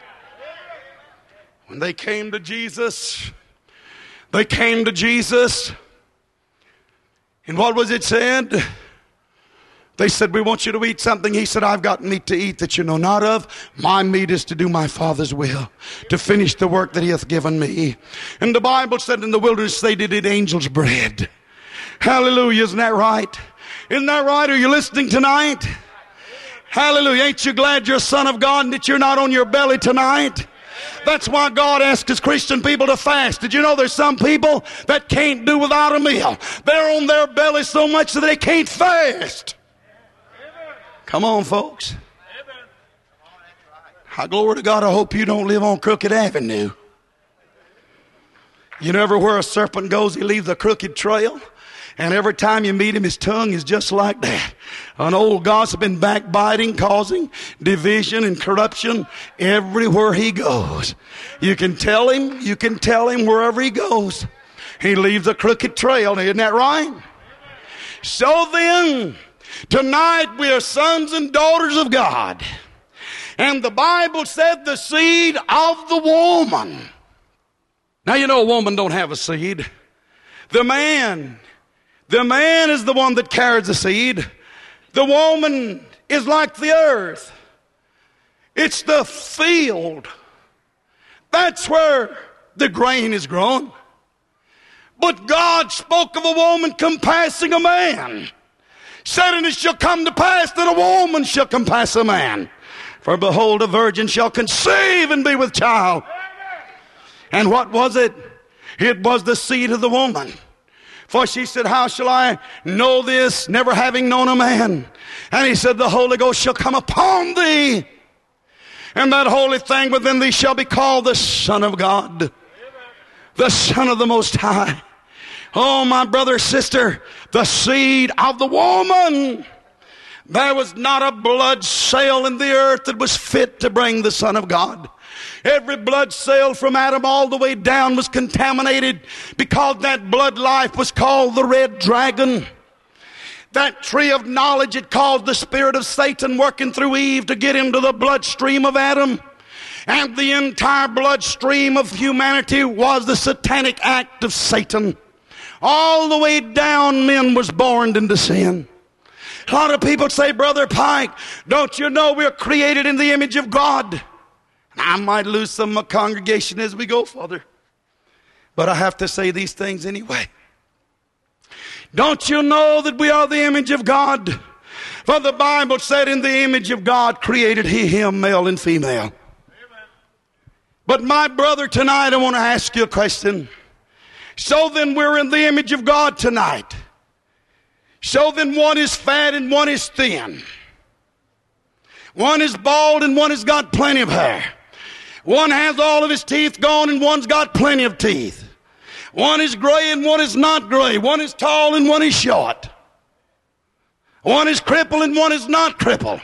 When they came to Jesus, they came to Jesus, and what was it said? They said, we want you to eat something. He said, I've got meat to eat that you know not of. My meat is to do my Father's will, to finish the work that he hath given me. And the Bible said in the wilderness they did eat angels' bread. Hallelujah, isn't that right? Isn't that right? Are you listening tonight? Hallelujah. Ain't you glad you're a son of God and that you're not on your belly tonight? That's why God asks us Christian people to fast. Did you know there's some people that can't do without a meal? They're on their belly so much that they can't fast. Come on, folks. How, glory to God, I hope you don't live on Crooked Avenue. You know, everywhere a serpent goes, he leaves a crooked trail. And every time you meet him, his tongue is just like that. An old gossiping, backbiting, causing division and corruption everywhere he goes. You can tell him, you can tell him wherever he goes. He leaves a crooked trail. Isn't that right? So then, tonight we are sons and daughters of God. And the Bible said the seed of the woman. Now you know a woman don't have a seed. The man, the man is the one that carries the seed. The woman is like the earth. It's the field. That's where the grain is grown. But God spoke of a woman compassing a man. Said, and it shall come to pass that a woman shall compass a man. For behold, a virgin shall conceive and be with child. And what was it? It was the seed of the woman. For she said, how shall I know this, never having known a man? And he said, the Holy Ghost shall come upon thee. And that holy thing within thee shall be called the Son of God. The Son of the Most High. Oh, my brother, sister, the seed of the woman. There was not a blood cell in the earth that was fit to bring the Son of God. Every blood cell from Adam all the way down was contaminated because that blood life was called the red dragon. That tree of knowledge, it caused the spirit of Satan working through Eve to get into the bloodstream of Adam. And the entire bloodstream of humanity was the satanic act of Satan. All the way down, men was born into sin. A lot of people say, Brother Pike, don't you know we're created in the image of God? I might lose some of my congregation as we go further, but I have to say these things anyway. Don't you know that we are the image of God? For the Bible said, in the image of God created he him, male and female. Amen. But my brother, tonight I want to ask you a question. So then we're in the image of God tonight. So then one is fat and one is thin. One is bald and one has got plenty of hair. One has all of his teeth gone and one's got plenty of teeth. One is gray and one is not gray. One is tall and one is short. One is crippled and one is not crippled.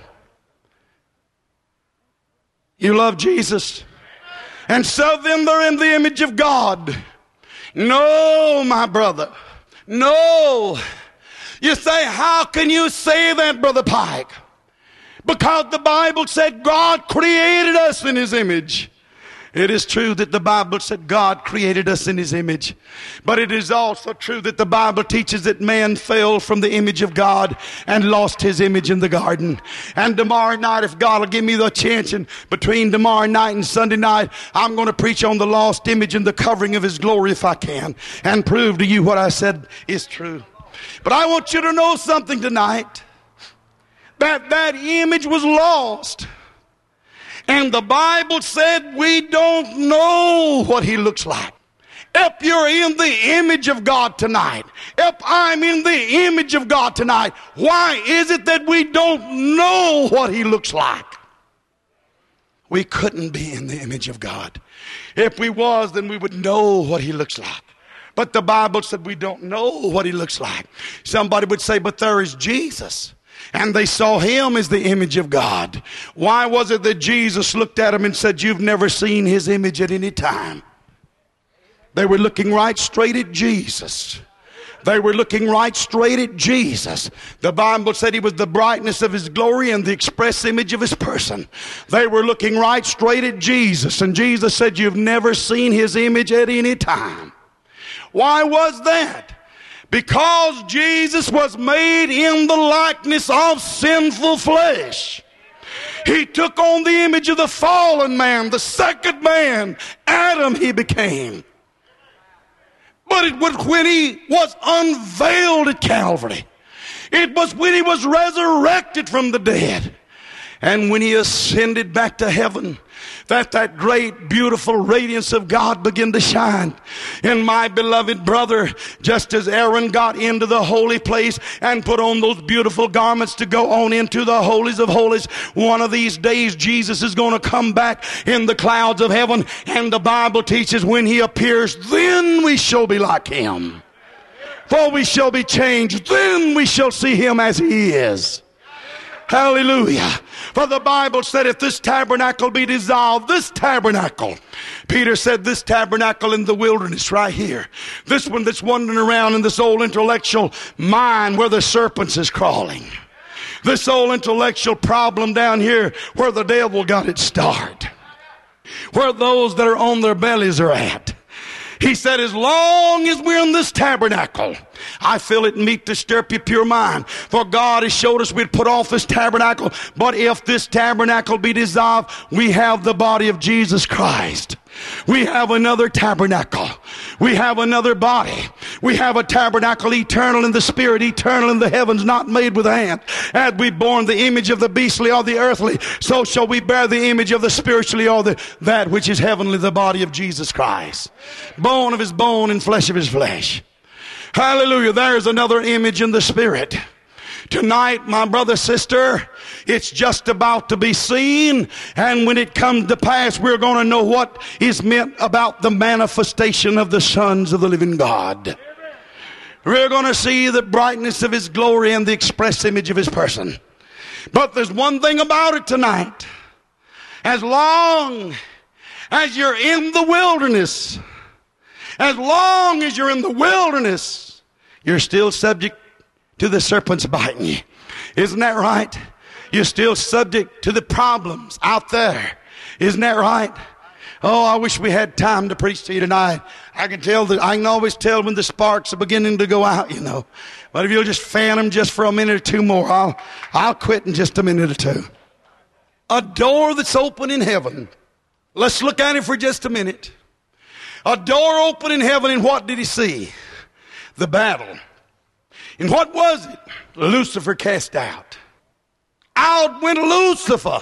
You love Jesus? And so then they're in the image of God. No, my brother. No. You say, how can you say that, Brother Pike? Because the Bible said God created us in his image. It is true that the Bible said God created us in his image. But it is also true that the Bible teaches that man fell from the image of God and lost his image in the garden. And tomorrow night, if God will give me the chance, and between tomorrow night and Sunday night, I'm going to preach on the lost image and the covering of his glory if I can, and prove to you what I said is true. But I want you to know something tonight. That that image was lost. And the Bible said we don't know what he looks like. If you're in the image of God tonight, if I'm in the image of God tonight, why is it that we don't know what he looks like? We couldn't be in the image of God. If we was, then we would know what he looks like. But the Bible said we don't know what he looks like. Somebody would say, but there is Jesus. And they saw him as the image of God. Why was it that Jesus looked at him and said, you've never seen his image at any time? They were looking right straight at Jesus. They were looking right straight at Jesus. The Bible said he was the brightness of his glory and the express image of his person. They were looking right straight at Jesus. And Jesus said, you've never seen his image at any time. Why was that? Because Jesus was made in the likeness of sinful flesh. He took on the image of the fallen man, the second man, Adam he became. But it was when he was unveiled at Calvary. It was when he was resurrected from the dead. And when he ascended back to heaven, that that great, beautiful radiance of God began to shine. And my beloved brother, just as Aaron got into the holy place and put on those beautiful garments to go on into the holies of holies, one of these days Jesus is going to come back in the clouds of heaven. And the Bible teaches when he appears, then we shall be like him. For we shall be changed. Then we shall see him as he is. Hallelujah. For the Bible said if this tabernacle be dissolved, this tabernacle, Peter said this tabernacle in the wilderness right here, this one that's wandering around in this old intellectual mind where the serpents is crawling, this old intellectual problem down here where the devil got its start, where those that are on their bellies are at. He said, as long as we're in this tabernacle, I feel it meet to stir up your pure mind. For God has showed us we'd put off this tabernacle. But if this tabernacle be dissolved, we have the body of Jesus Christ. We have another tabernacle. We have another body. We have a tabernacle eternal in the spirit, eternal in the heavens, not made with hand. As we borne the image of the beastly or the earthly, so shall we bear the image of the spiritually or the, that which is heavenly, the body of Jesus Christ. Bone of his bone and flesh of his flesh. Hallelujah. There's another image in the spirit. Tonight, my brother, sister, it's just about to be seen. And when it comes to pass, we're going to know what is meant about the manifestation of the sons of the living God. We're going to see the brightness of his glory and the express image of his person. But there's one thing about it tonight. As long as you're in the wilderness, as long as you're in the wilderness, you're still subject to the serpents biting you. Isn't that right? You're still subject to the problems out there. Isn't that right? Oh, I wish we had time to preach to you tonight. I can tell that I can always tell when the sparks are beginning to go out, you know. But if you'll just fan them just for a minute or two more, I'll, I'll quit in just a minute or two. A door that's open in heaven. Let's look at it for just a minute. A door open in heaven, and what did he see? The battle. And what was it? Lucifer cast out. Out went Lucifer.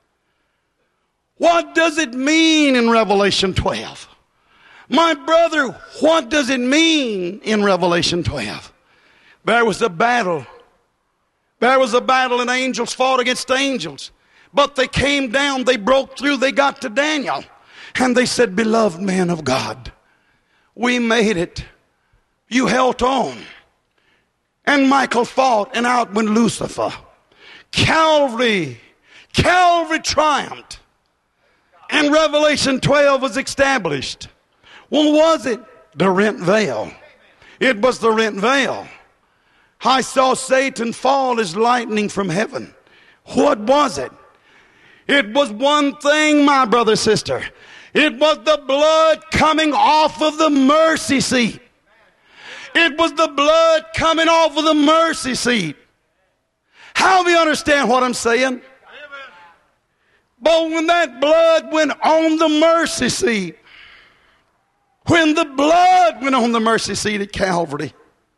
What does it mean in Revelation twelve? My brother, what does it mean in Revelation twelve? There was a battle. There was a battle and angels fought against angels. But they came down, they broke through, they got to Daniel. And they said, beloved man of God, we made it. You held on. And Michael fought, and out went Lucifer. Calvary, Calvary triumphed. And Revelation twelve was established. Well, was it the rent veil? It was the rent veil. I saw Satan fall as lightning from heaven. What was it? It was one thing, my brother, sister. It was the blood coming off of the mercy seat. It was the blood coming off of the mercy seat. How do you understand what I'm saying? But when that blood went on the mercy seat, when the blood went on the mercy seat at Calvary,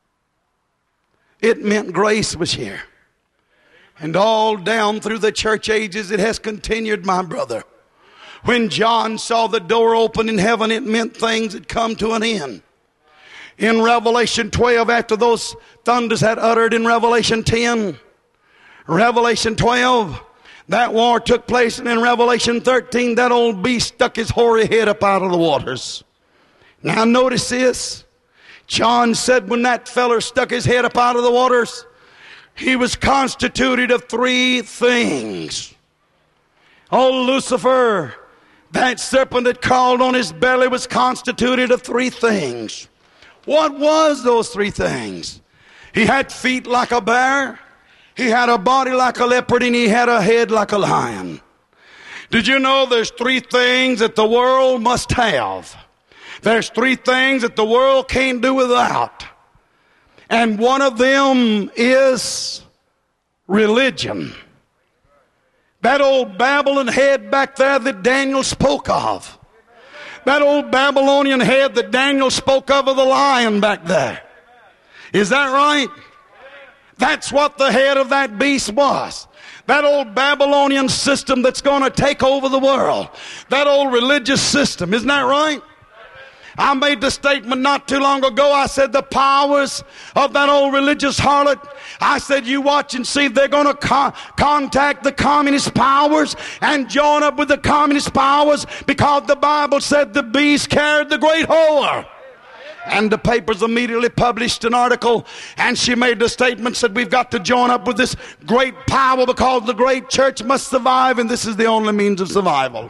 it meant grace was here. And all down through the church ages, it has continued, my brother. When John saw the door open in heaven, it meant things had come to an end. In Revelation twelve, after those thunders had uttered in Revelation ten, Revelation twelve, that war took place, and in Revelation thirteen, that old beast stuck his hoary head up out of the waters. Now notice this. John said when that feller stuck his head up out of the waters, he was constituted of three things. Oh, Lucifer, that serpent that crawled on his belly, was constituted of three things. What was those three things? He had feet like a bear, he had a body like a leopard, and he had a head like a lion. Did you know there's three things that the world must have? There's three things that the world can't do without. And one of them is religion. That old Babylon head back there that Daniel spoke of. That old Babylonian head that Daniel spoke of of the lion back there. Is that right? That's what the head of that beast was. That old Babylonian system that's going to take over the world. That old religious system. Isn't that right? I made the statement not too long ago. I said the powers of that old religious harlot, I said you watch and see, they're going to con- contact the communist powers and join up with the communist powers, because the Bible said the beast carried the great whore. And the papers immediately published an article, and she made the statement, said we've got to join up with this great power because the great church must survive, and this is the only means of survival.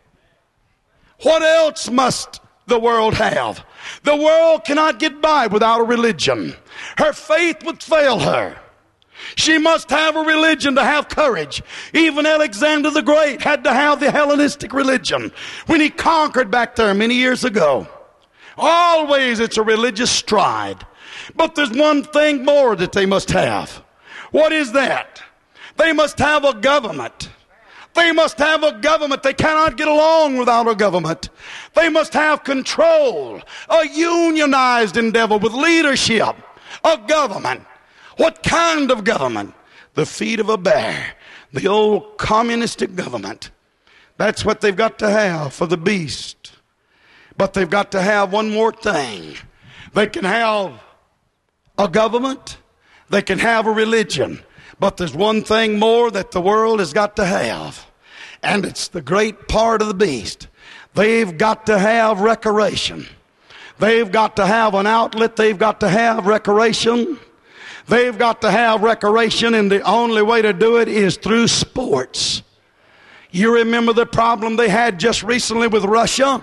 What else must the world have? The world cannot get by without a religion. Her faith would fail her. She must have a religion to have courage. Even Alexander the Great had to have the Hellenistic religion when he conquered back there many years ago. Always it's a religious stride. But there's one thing more that they must have. What is that? They must have a government. They must have a government. They cannot get along without a government. They must have control, a unionized endeavor with leadership, a government. What kind of government? The feet of a bear, the old communistic government. That's what they've got to have for the beast. But they've got to have one more thing. They can have a government, they can have a religion, but there's one thing more that the world has got to have, and it's the great part of the beast. They've got to have recreation. They've got to have an outlet. They've got to have recreation. They've got to have recreation, and the only way to do it is through sports. You remember the problem they had just recently with Russia?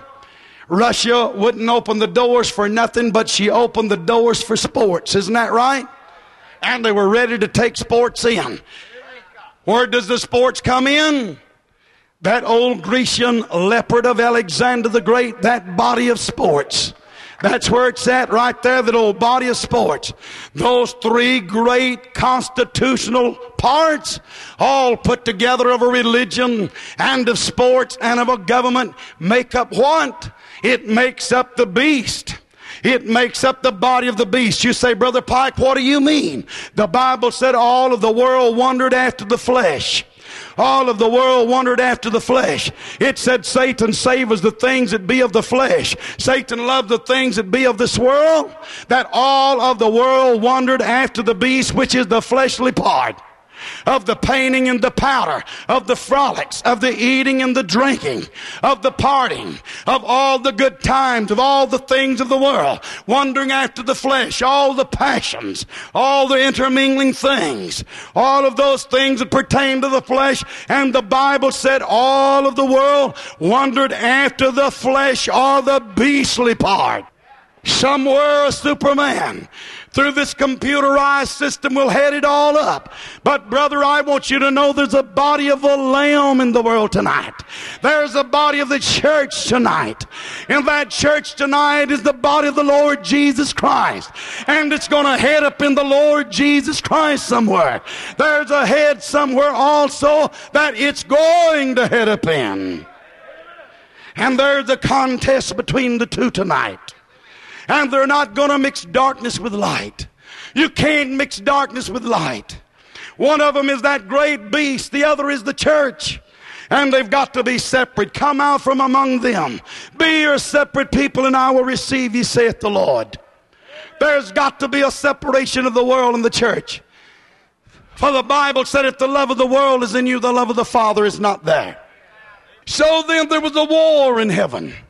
Russia wouldn't open the doors for nothing, but she opened the doors for sports. Isn't that right? And they were ready to take sports in. Where does the sports come in? That old Grecian leopard of Alexander the Great, that body of sports. That's where it's at right there, that old body of sports. Those three great constitutional parts, all put together of a religion and of sports and of a government, make up what? It makes up the beast. It makes up the body of the beast. You say, Brother Pike, what do you mean? The Bible said all of the world wandered after the flesh. All of the world wandered after the flesh. It said Satan savors the things that be of the flesh. Satan loved the things that be of this world. That all of the world wandered after the beast, which is the fleshly part. Of the painting and the powder, of the frolics, of the eating and the drinking, of the partying, of all the good times, of all the things of the world, wandering after the flesh, all the passions, all the intermingling things, all of those things that pertain to the flesh. And the Bible said all of the world wandered after the flesh, or the beastly part. Some were a Superman. Through this computerized system, we'll head it all up. But brother, I want you to know there's a body of a lamb in the world tonight. There's a body of the church tonight. And that church tonight is the body of the Lord Jesus Christ. And it's going to head up in the Lord Jesus Christ somewhere. There's a head somewhere also that it's going to head up in. And there's a contest between the two tonight. And they're not going to mix darkness with light. You can't mix darkness with light. One of them is that great beast. The other is the church. And they've got to be separate. Come out from among them. Be your separate people, and I will receive you, saith the Lord. There's got to be a separation of the world and the church. For the Bible said, if the love of the world is in you, the love of the Father is not there. So then there was a war in heaven.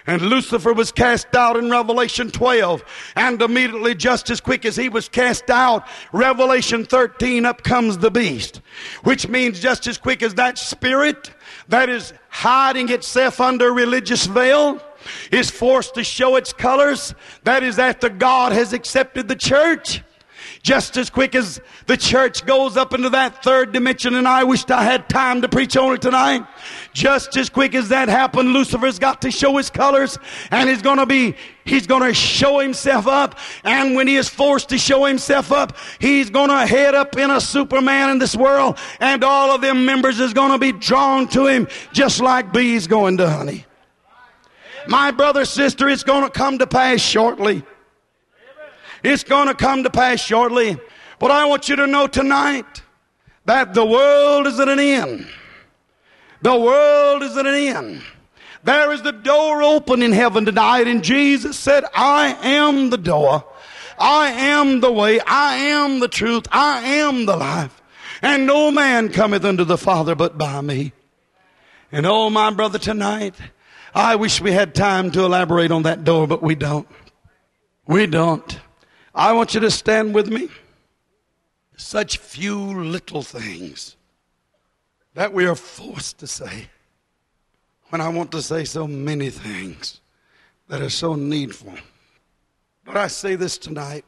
And Lucifer was cast out in Revelation twelve. And immediately, just as quick as he was cast out, Revelation thirteen, up comes the beast. Which means just as quick as that spirit that is hiding itself under a religious veil is forced to show its colors, that is after God has accepted the church. Just as quick as the church goes up into that third dimension, and I wished I had time to preach on it tonight. Just as quick as that happened, Lucifer's got to show his colors, and he's going to be, he's going to show himself up. And when he is forced to show himself up, he's going to head up in a Superman in this world, and all of them members is going to be drawn to him just like bees going to honey. My brother, sister, it's going to come to pass shortly. It's going to come to pass shortly. But I want you to know tonight that the world is at an end. The world is at an end. There is the door open in heaven tonight, and Jesus said, I am the door. I am the way. I am the truth. I am the life. And no man cometh unto the Father but by me. And oh, my brother, tonight, I wish we had time to elaborate on that door, but we don't. We don't. I want you to stand with me. Such few little things that we are forced to say when I want to say so many things that are so needful. But I say this tonight.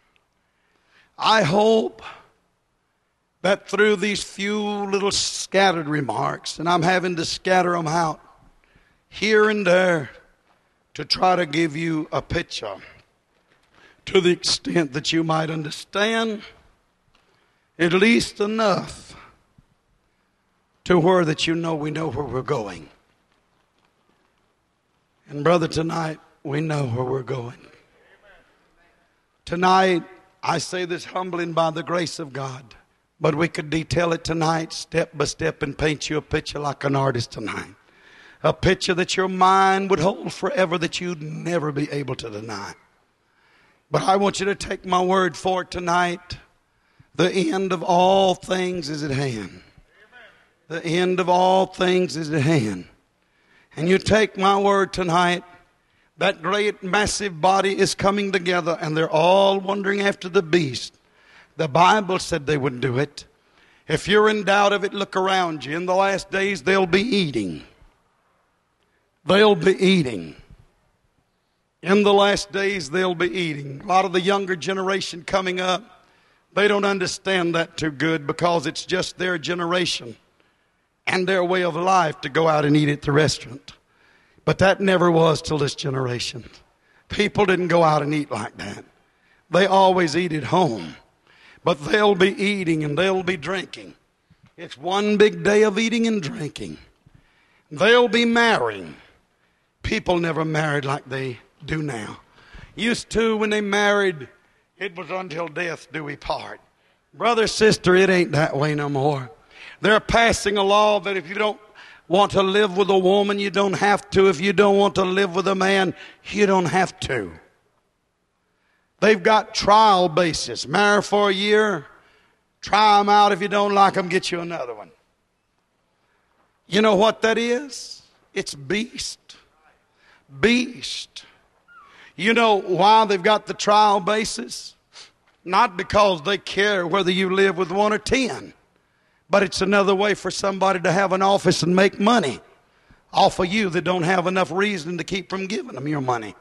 I hope that through these few little scattered remarks, and I'm having to scatter them out here and there to try to give you a picture to the extent that you might understand at least enough to where that you know we know where we're going. And brother, tonight we know where we're going. Tonight, I say this humbly and by the grace of God, but we could detail it tonight step by step and paint you a picture like an artist tonight. A picture that your mind would hold forever, that you'd never be able to deny. But I want you to take my word for it tonight. The end of all things is at hand. The end of all things is at hand. And you take my word tonight, that great massive body is coming together and they're all wandering after the beast. The Bible said they would do it. If you're in doubt of it, look around you. In the last days, they'll be eating. They'll be eating. In the last days, they'll be eating. A lot of the younger generation coming up, they don't understand that too good because it's just their generation and their way of life to go out and eat at the restaurant. But that never was till this generation. People didn't go out and eat like that. They always eat at home. But they'll be eating and they'll be drinking. It's one big day of eating and drinking. They'll be marrying. People never married like they do now. Used to, when they married, it was until death do we part. Brother, sister, it ain't that way no more. They're passing a law that if you don't want to live with a woman, you don't have to. If you don't want to live with a man, you don't have to. They've got trial basis. Marry for a year, try them out. If you don't like them, get you another one. You know what that is? It's beast. Beast. You know why they've got the trial basis? Not because they care whether you live with one or ten. But it's another way for somebody to have an office and make money off of you that don't have enough reason to keep from giving them your money.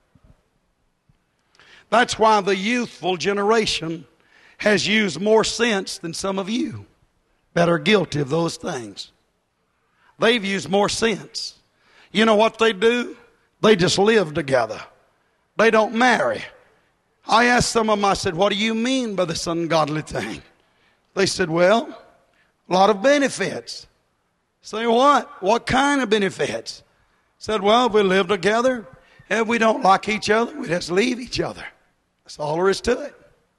That's why the youthful generation has used more sense than some of you that are guilty of those things. They've used more sense. You know what they do? They just live together. They don't marry. I asked some of them, I said, what do you mean by this ungodly thing? They said, well, a lot of benefits. Say what? What kind of benefits? Said, well, if we live together, if we don't like each other, we just leave each other. That's all there is to it.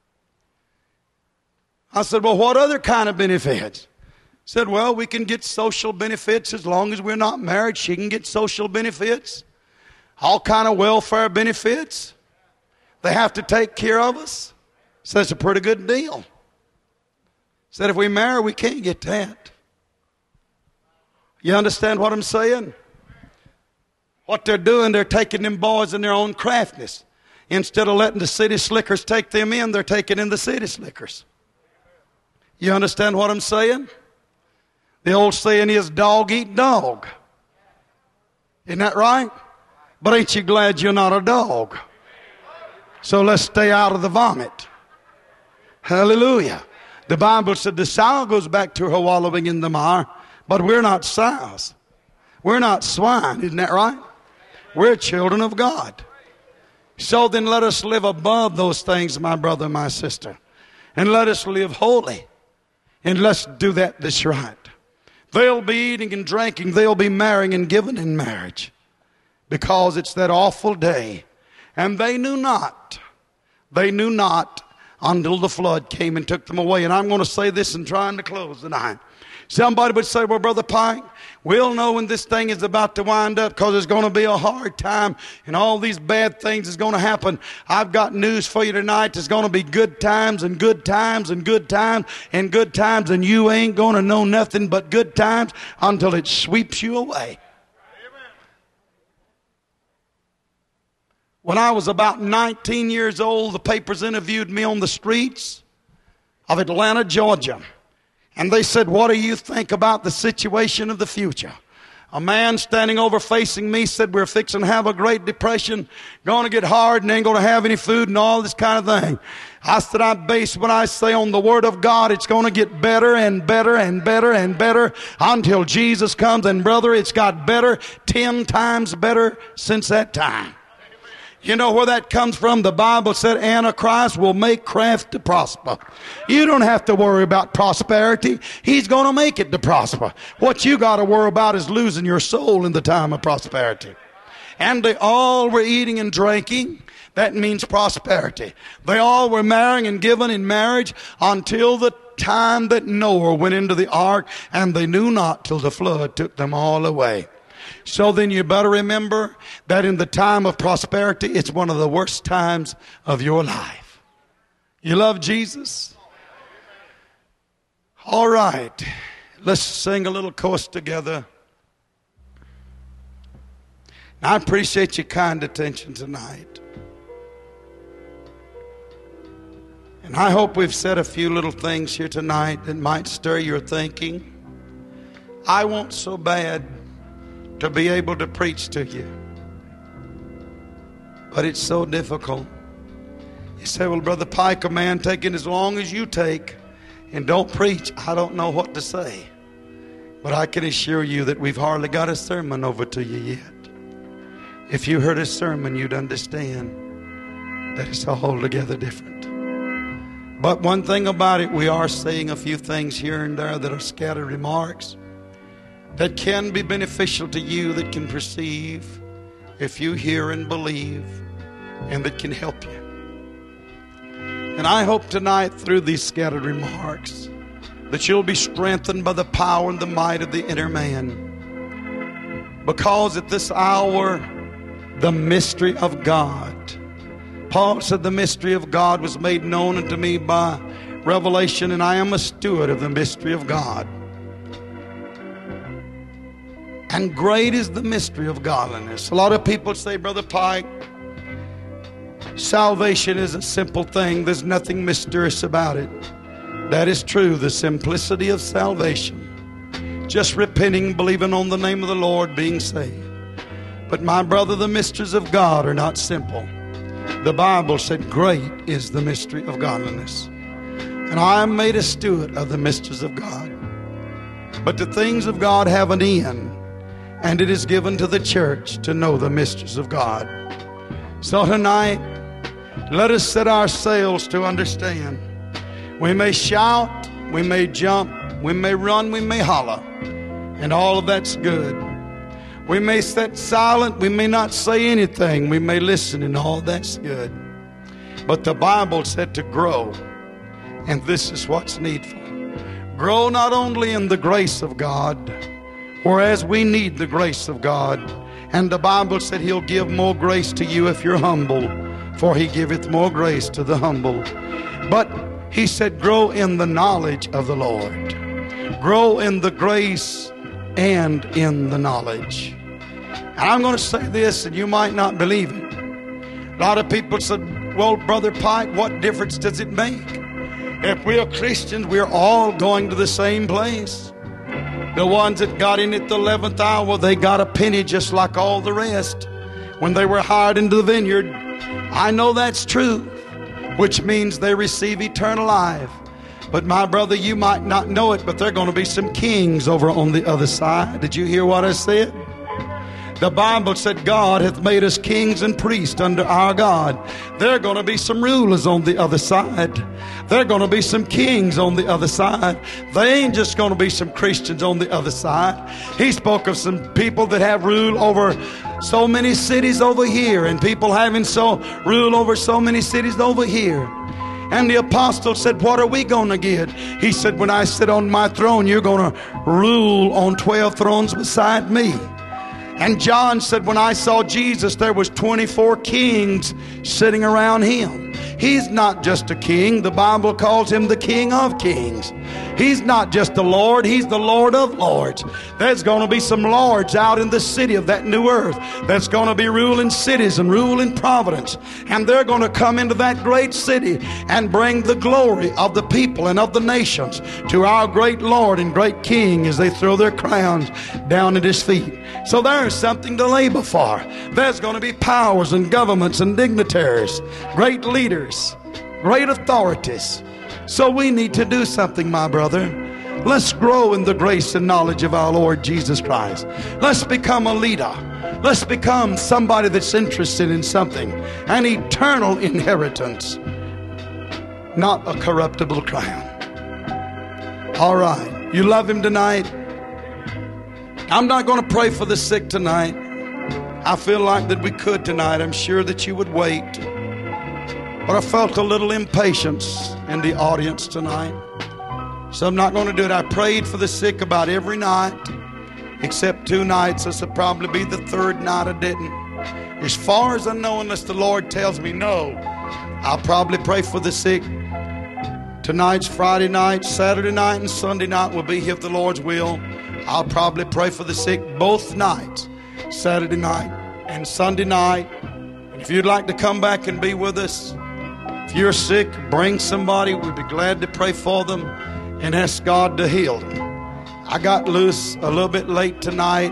I said, well, what other kind of benefits? Said, well, we can get social benefits as long as we're not married. She can get social benefits. All kind of welfare benefits. They have to take care of us. So that's a pretty good deal. Said if we marry, we can't get that. You understand what I'm saying? What they're doing, they're taking them boys in their own craftiness. Instead of letting the city slickers take them in, they're taking in the city slickers. You understand what I'm saying? The old saying is, dog eat dog. Isn't that right? But ain't you glad you're not a dog? So let's stay out of the vomit. Hallelujah. The Bible said the sow goes back to her wallowing in the mire, but we're not sows. We're not swine. Isn't that right? We're children of God. So then let us live above those things, my brother, my sister. And let us live holy. And let's do that that's right. They'll be eating and drinking. They'll be marrying and giving in marriage. Because it's that awful day. And they knew not. They knew not until the flood came and took them away. And I'm going to say this and trying to close tonight. Somebody would say, well, Brother Pike, we'll know when this thing is about to wind up because it's going to be a hard time and all these bad things is going to happen. I've got news for you tonight. There's going to be good times and good times and good times and good times, and you ain't going to know nothing but good times until it sweeps you away. When I was about nineteen years old, the papers interviewed me on the streets of Atlanta, Georgia. And they said, what do you think about the situation of the future? A man standing over facing me said, we're fixing to have a Great Depression, going to get hard and ain't going to have any food and all this kind of thing. I said, I base what I say on the Word of God. It's going to get better and better and better and better until Jesus comes. And brother, it's got better, ten times better since that time. You know where that comes from? The Bible said Antichrist will make craft to prosper. You don't have to worry about prosperity. He's going to make it to prosper. What you got to worry about is losing your soul in the time of prosperity. And they all were eating and drinking. That means prosperity. They all were marrying and giving in marriage until the time that Noah went into the ark, and they knew not till the flood took them all away. So then you better remember that in the time of prosperity, it's one of the worst times of your life. You love Jesus? All right. Let's sing a little chorus together. I appreciate your kind attention tonight. And I hope we've said a few little things here tonight that might stir your thinking. I want so bad to be able to preach to you, but it's so difficult. You say, well, Brother Pike, a man taking as long as you take and don't preach, I don't know what to say. But I can assure you that we've hardly got a sermon over to you yet. If you heard a sermon, you'd understand that it's altogether different. But one thing about it, we are saying a few things here and there that are scattered remarks that can be beneficial to you, that can perceive if you hear and believe, and that can help you. And I hope tonight through these scattered remarks that you'll be strengthened by the power and the might of the inner man. Because at this hour, the mystery of God, Paul said the mystery of God was made known unto me by revelation, and I am a steward of the mystery of God. And great is the mystery of godliness. A lot of people say, Brother Pike, salvation is a simple thing. There's nothing mysterious about it. That is true, the simplicity of salvation. Just repenting, believing on the name of the Lord, being saved. But my brother, the mysteries of God are not simple. The Bible said, great is the mystery of godliness. And I am made a steward of the mysteries of God. But the things of God have an end. And it is given to the church to know the mysteries of God. So tonight, let us set our sails to understand. We may shout, we may jump, we may run, we may holler. And all of that's good. We may sit silent, we may not say anything, we may listen, and all that's good. But the Bible said to grow, and this is what's needful. Grow not only in the grace of God, whereas we need the grace of God. And the Bible said He'll give more grace to you if you're humble, for He giveth more grace to the humble. But He said, grow in the knowledge of the Lord. Grow in the grace and in the knowledge. And I'm going to say this, and you might not believe it. A lot of people said, well, Brother Pike, what difference does it make? If we are Christians, we're all going to the same place. The ones that got in at the eleventh hour, they got a penny just like all the rest when they were hired into the vineyard. I know that's true, which means they receive eternal life. But my brother, you might not know it, but there are going to be some kings over on the other side. Did you hear what I said? The Bible said God hath made us kings and priests under our God. There are going to be some rulers on the other side. There are going to be some kings on the other side. They ain't just going to be some Christians on the other side. He spoke of some people that have rule over so many cities over here, and people having so rule over so many cities over here. And the apostle said, what are we going to get? He said, when I sit on my throne, you're going to rule on twelve thrones beside me. And John said, when I saw Jesus, there was twenty-four kings sitting around him. He's not just a king. The Bible calls him the King of Kings. He's not just the Lord. He's the Lord of Lords. There's going to be some lords out in the city of that new earth that's going to be ruling cities and ruling Providence. And they're going to come into that great city and bring the glory of the people and of the nations to our great Lord and great King as they throw their crowns down at his feet. So there's something to labor for. There's going to be powers and governments and dignitaries, great leaders, great authorities. So we need to do something, my brother. Let's grow in the grace and knowledge of our Lord Jesus Christ. Let's become a leader. Let's become somebody that's interested in something, an eternal inheritance, not a corruptible crown. All right. You love him tonight? I'm not going to pray for the sick tonight. I feel like that we could tonight. I'm sure that you would wait. But I felt a little impatience in the audience tonight. So I'm not going to do it. I prayed for the sick about every night, except two nights. This will probably be the third night I didn't. As far as I know, unless the Lord tells me no, I'll probably pray for the sick. Tonight's Friday night, Saturday night, and Sunday night will be here if the Lord's will. I'll probably pray for the sick both nights, Saturday night and Sunday night. And if you'd like to come back and be with us, if you're sick, bring somebody. We'd be glad to pray for them and ask God to heal them. I got loose a little bit late tonight.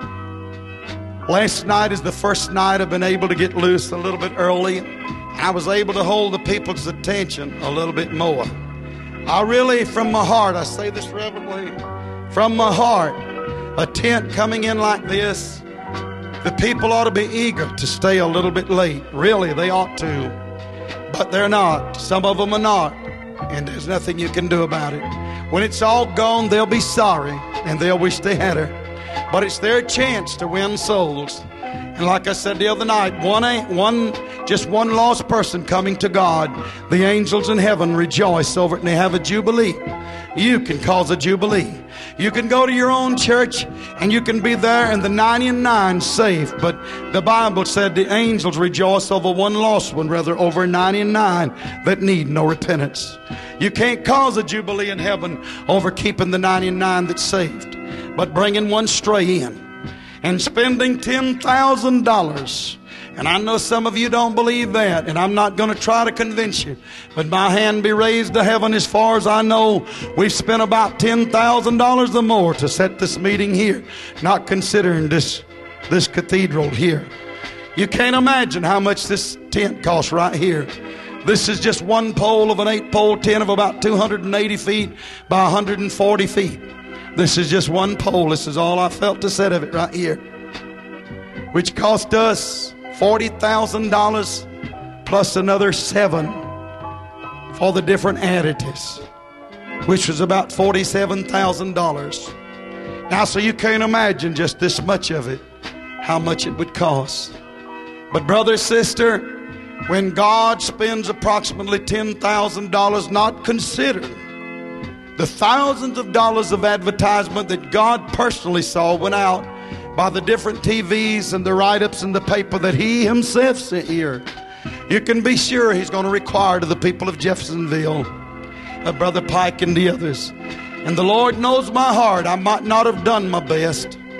Last night is the first night I've been able to get loose a little bit early. I was able to hold the people's attention a little bit more. I really, from my heart, I say this reverently, from my heart, a tent coming in like this, the people ought to be eager to stay a little bit late. Really, they ought to. But they're not. Some of them are not. And there's nothing you can do about it. When it's all gone, they'll be sorry and they'll wish they had her. But it's their chance to win souls. And like I said the other night, one, one, just one lost person coming to God, the angels in heaven rejoice over it and they have a jubilee. You can cause a jubilee. You can go to your own church and you can be there and the ninety-nine safe. But the Bible said the angels rejoice over one lost one, rather over ninety-nine that need no repentance. You can't cause a jubilee in heaven over keeping the ninety-nine that's saved, but bringing one stray in and spending ten thousand dollars. And I know some of you don't believe that, and I'm not going to try to convince you. But my hand be raised to heaven, as far as I know, we've spent about ten thousand dollars or more to set this meeting here, not considering this, this cathedral here. You can't imagine how much this tent costs right here. This is just one pole of an eight-pole tent of about two hundred eighty feet by one hundred forty feet. This is just one pole. This is all I felt to set of it right here, which cost us forty thousand dollars plus another seven for the different additives, which was about forty-seven thousand dollars. Now, so you can't imagine just this much of it, how much it would cost. But brother, sister, when God spends approximately ten thousand dollars, not considering the thousands of dollars of advertisement that God personally saw went out by the different T Vs and the write-ups in the paper that he himself sent here, you can be sure he's going to require to the people of Jeffersonville, uh, Brother Pike and the others. And the Lord knows my heart. I might not have done my best.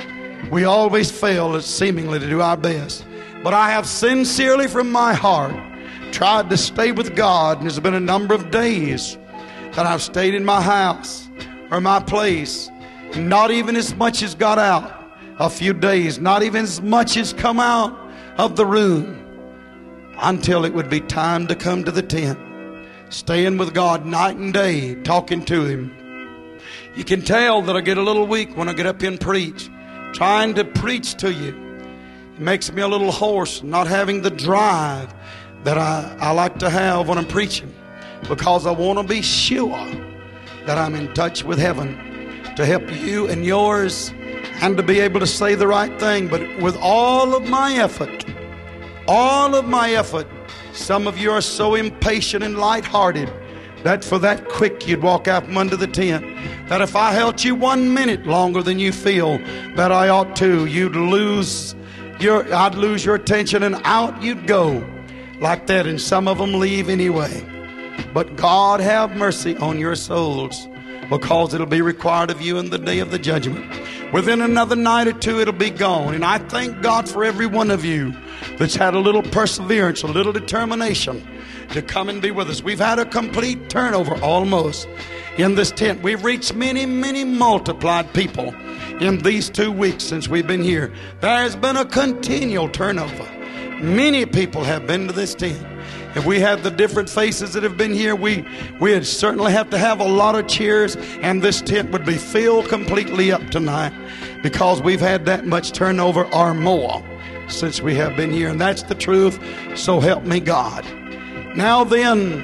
We always fail at seemingly to do our best. But I have sincerely from my heart tried to stay with God, and there's been a number of days that I've stayed in my house or my place, not even as much as got out. A few days, not even as much as come out of the room until it would be time to come to the tent. Staying with God night and day, talking to Him. You can tell that I get a little weak when I get up here and preach. Trying to preach to you. It makes me a little hoarse, not having the drive that I, I like to have when I'm preaching. Because I want to be sure that I'm in touch with heaven to help you and yours, and to be able to say the right thing. But with all of my effort, all of my effort, some of you are so impatient and lighthearted that for that quick you'd walk out from under the tent. That if I held you one minute longer than you feel that I ought to, you'd lose your, I'd lose your attention and out you'd go like that. And some of them leave anyway. But God have mercy on your souls, because it'll be required of you in the day of the judgment. Within another night or two, it'll be gone. And I thank God for every one of you that's had a little perseverance, a little determination to come and be with us. We've had a complete turnover almost in this tent. We've reached many, many multiplied people in these two weeks since we've been here. There has been a continual turnover. Many people have been to this tent. If we had the different faces that have been here, we we'd certainly have to have a lot of cheers, and this tent would be filled completely up tonight, because we've had that much turnover or more since we have been here. And that's the truth, so help me God. Now then,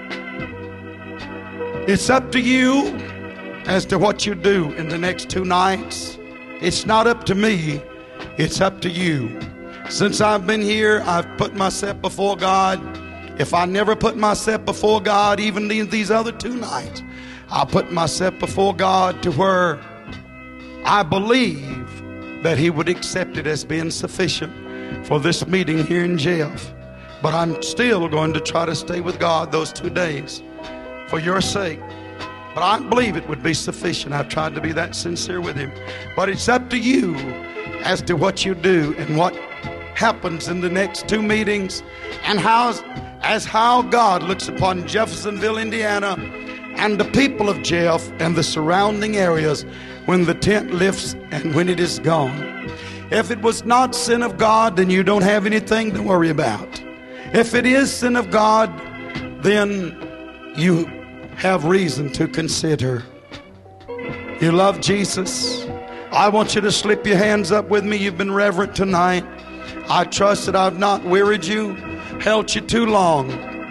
it's up to you as to what you do in the next two nights. It's not up to me, it's up to you. Since I've been here, I've put myself before God. If I never put myself before God, even in these other two nights, I put myself before God to where I believe that He would accept it as being sufficient for this meeting here in Jeff. But I'm still going to try to stay with God those two days for your sake. But I believe it would be sufficient. I've tried to be that sincere with Him. But it's up to you as to what you do and what happens in the next two meetings, and how, as how God looks upon Jeffersonville, Indiana, and the people of Jeff and the surrounding areas when the tent lifts and when it is gone. If it was not sin of God, then you don't have anything to worry about. If it is sin of God, then you have reason to consider. You love Jesus? I want you to slip your hands up with me. You've been reverent tonight. I trust that I've not wearied you, held you too long.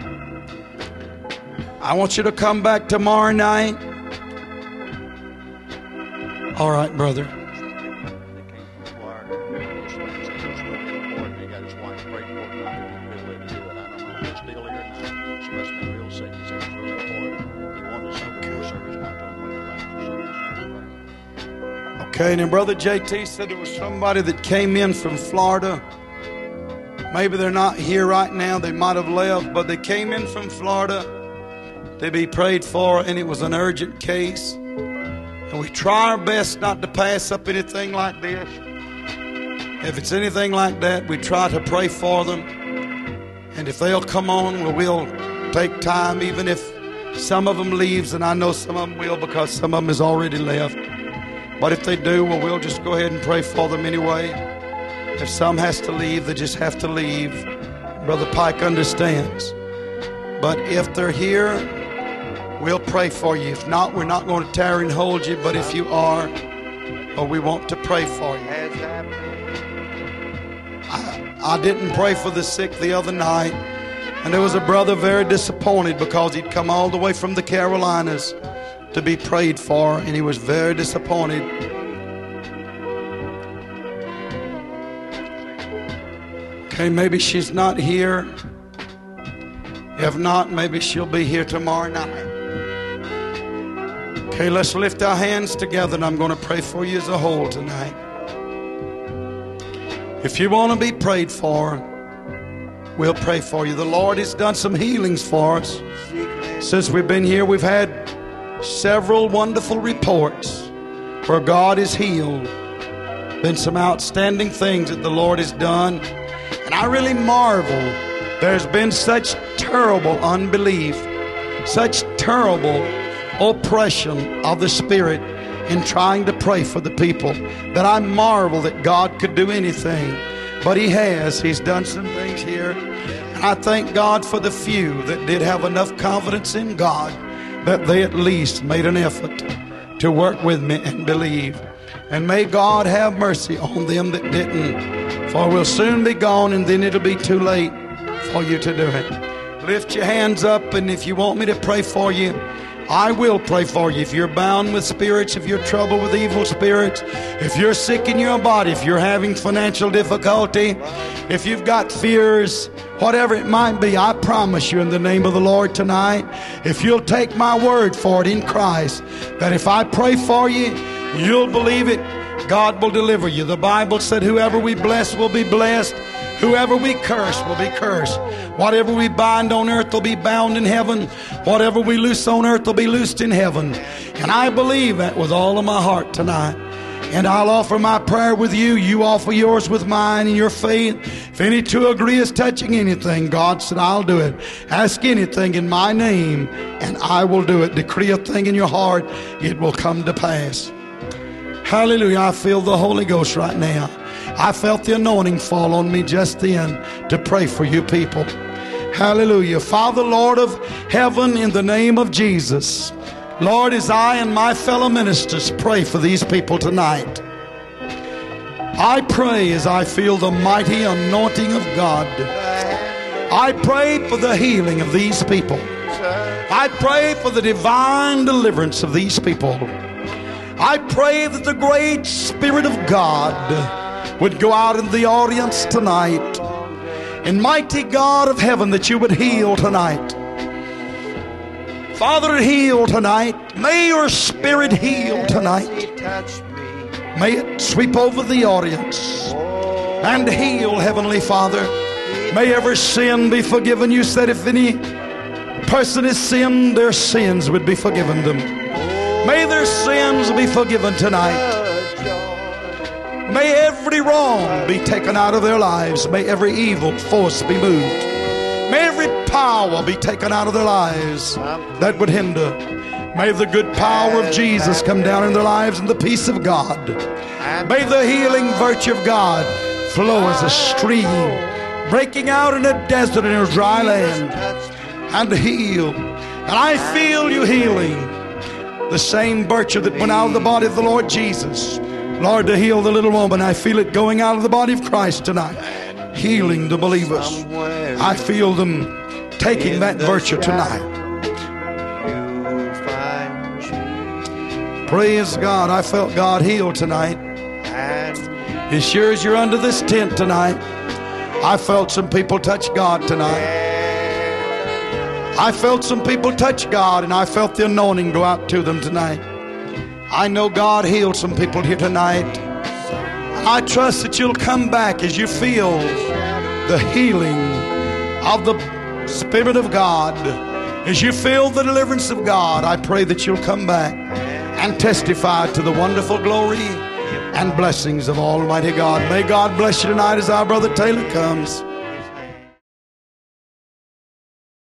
I want you to come back tomorrow night. All right, brother. Okay, and Brother J T said there was somebody that came in from Florida. Maybe they're not here right now. They might have left, but they came in from Florida to be prayed for, and it was an urgent case. And we try our best not to pass up anything like this. If it's anything like that, we try to pray for them. And if they'll come on, well, we'll take time, even if some of them leaves, and I know some of them will, because some of them has already left. But if they do, well, we'll just go ahead and pray for them anyway. If some has to leave, they just have to leave. Brother Pike understands. But if they're here, we'll pray for you. If not, we're not going to tarry and hold you. But if you are, well, we want to pray for you. I, I didn't pray for the sick the other night. And there was a brother very disappointed because he'd come all the way from the Carolinas to be prayed for, and he was very disappointed. Okay, maybe she's not here. If not, maybe she'll be here tomorrow night. Okay, let's lift our hands together, and I'm going to pray for you as a whole tonight. If you want to be prayed for, we'll pray for you. The Lord has done some healings for us. Since we've been here, we've had several wonderful reports where God is healed Been some outstanding things that the Lord has done. And I really marvel. There's been such terrible unbelief, such terrible oppression of the Spirit in trying to pray for the people, that I marvel that God could do anything. But He has. He's done some things here. And I thank God for the few that did have enough confidence in God that they at least made an effort to work with me and believe. And may God have mercy on them that didn't, for we'll soon be gone and then it'll be too late for you to do it. Lift your hands up, and if you want me to pray for you, I will pray for you. If you're bound with spirits, if you're troubled with evil spirits, if you're sick in your body, if you're having financial difficulty, if you've got fears, whatever it might be, I promise you in the name of the Lord tonight, if you'll take my word for it in Christ, that if I pray for you, you'll believe it, God will deliver you. The Bible said whoever we bless will be blessed. Whoever we curse will be cursed. Whatever we bind on earth will be bound in heaven. Whatever we loose on earth will be loosed in heaven. And I believe that with all of my heart tonight. And I'll offer my prayer with you. You offer yours with mine in your faith. If any two agree as touching anything, God said, I'll do it. Ask anything in my name, and I will do it. Decree a thing in your heart, it will come to pass. Hallelujah. I feel the Holy Ghost right now. I felt the anointing fall on me just then to pray for you people. Hallelujah. Father, Lord of heaven, in the name of Jesus, Lord, as I and my fellow ministers pray for these people tonight, I pray as I feel the mighty anointing of God. I pray for the healing of these people. I pray for the divine deliverance of these people. I pray that the great Spirit of God would go out in the audience tonight. And mighty God of heaven, that you would heal tonight. Father, heal tonight. May your Spirit heal tonight. May it sweep over the audience and heal, Heavenly Father. May every sin be forgiven. You said if any person has sinned, their sins would be forgiven them. May their sins be forgiven tonight. May every wrong be taken out of their lives. May every evil force be moved. May every power be taken out of their lives that would hinder. May the good power of Jesus come down in their lives, and the peace of God. May the healing virtue of God flow as a stream, breaking out in a desert and a dry land, and heal. And I feel you healing. The same virtue that went out of the body of the Lord Jesus, Lord, to heal the little woman, I feel it going out of the body of Christ tonight, healing the believers. I feel them taking that virtue tonight. Praise God. I felt God heal tonight. As sure as you're under this tent tonight, I felt some people touch God tonight. I felt some people touch God, and I felt the anointing go out to them tonight. I know God healed some people here tonight. I trust that you'll come back as you feel the healing of the Spirit of God. As you feel the deliverance of God, I pray that you'll come back and testify to the wonderful glory and blessings of Almighty God. May God bless you tonight as our brother Taylor comes.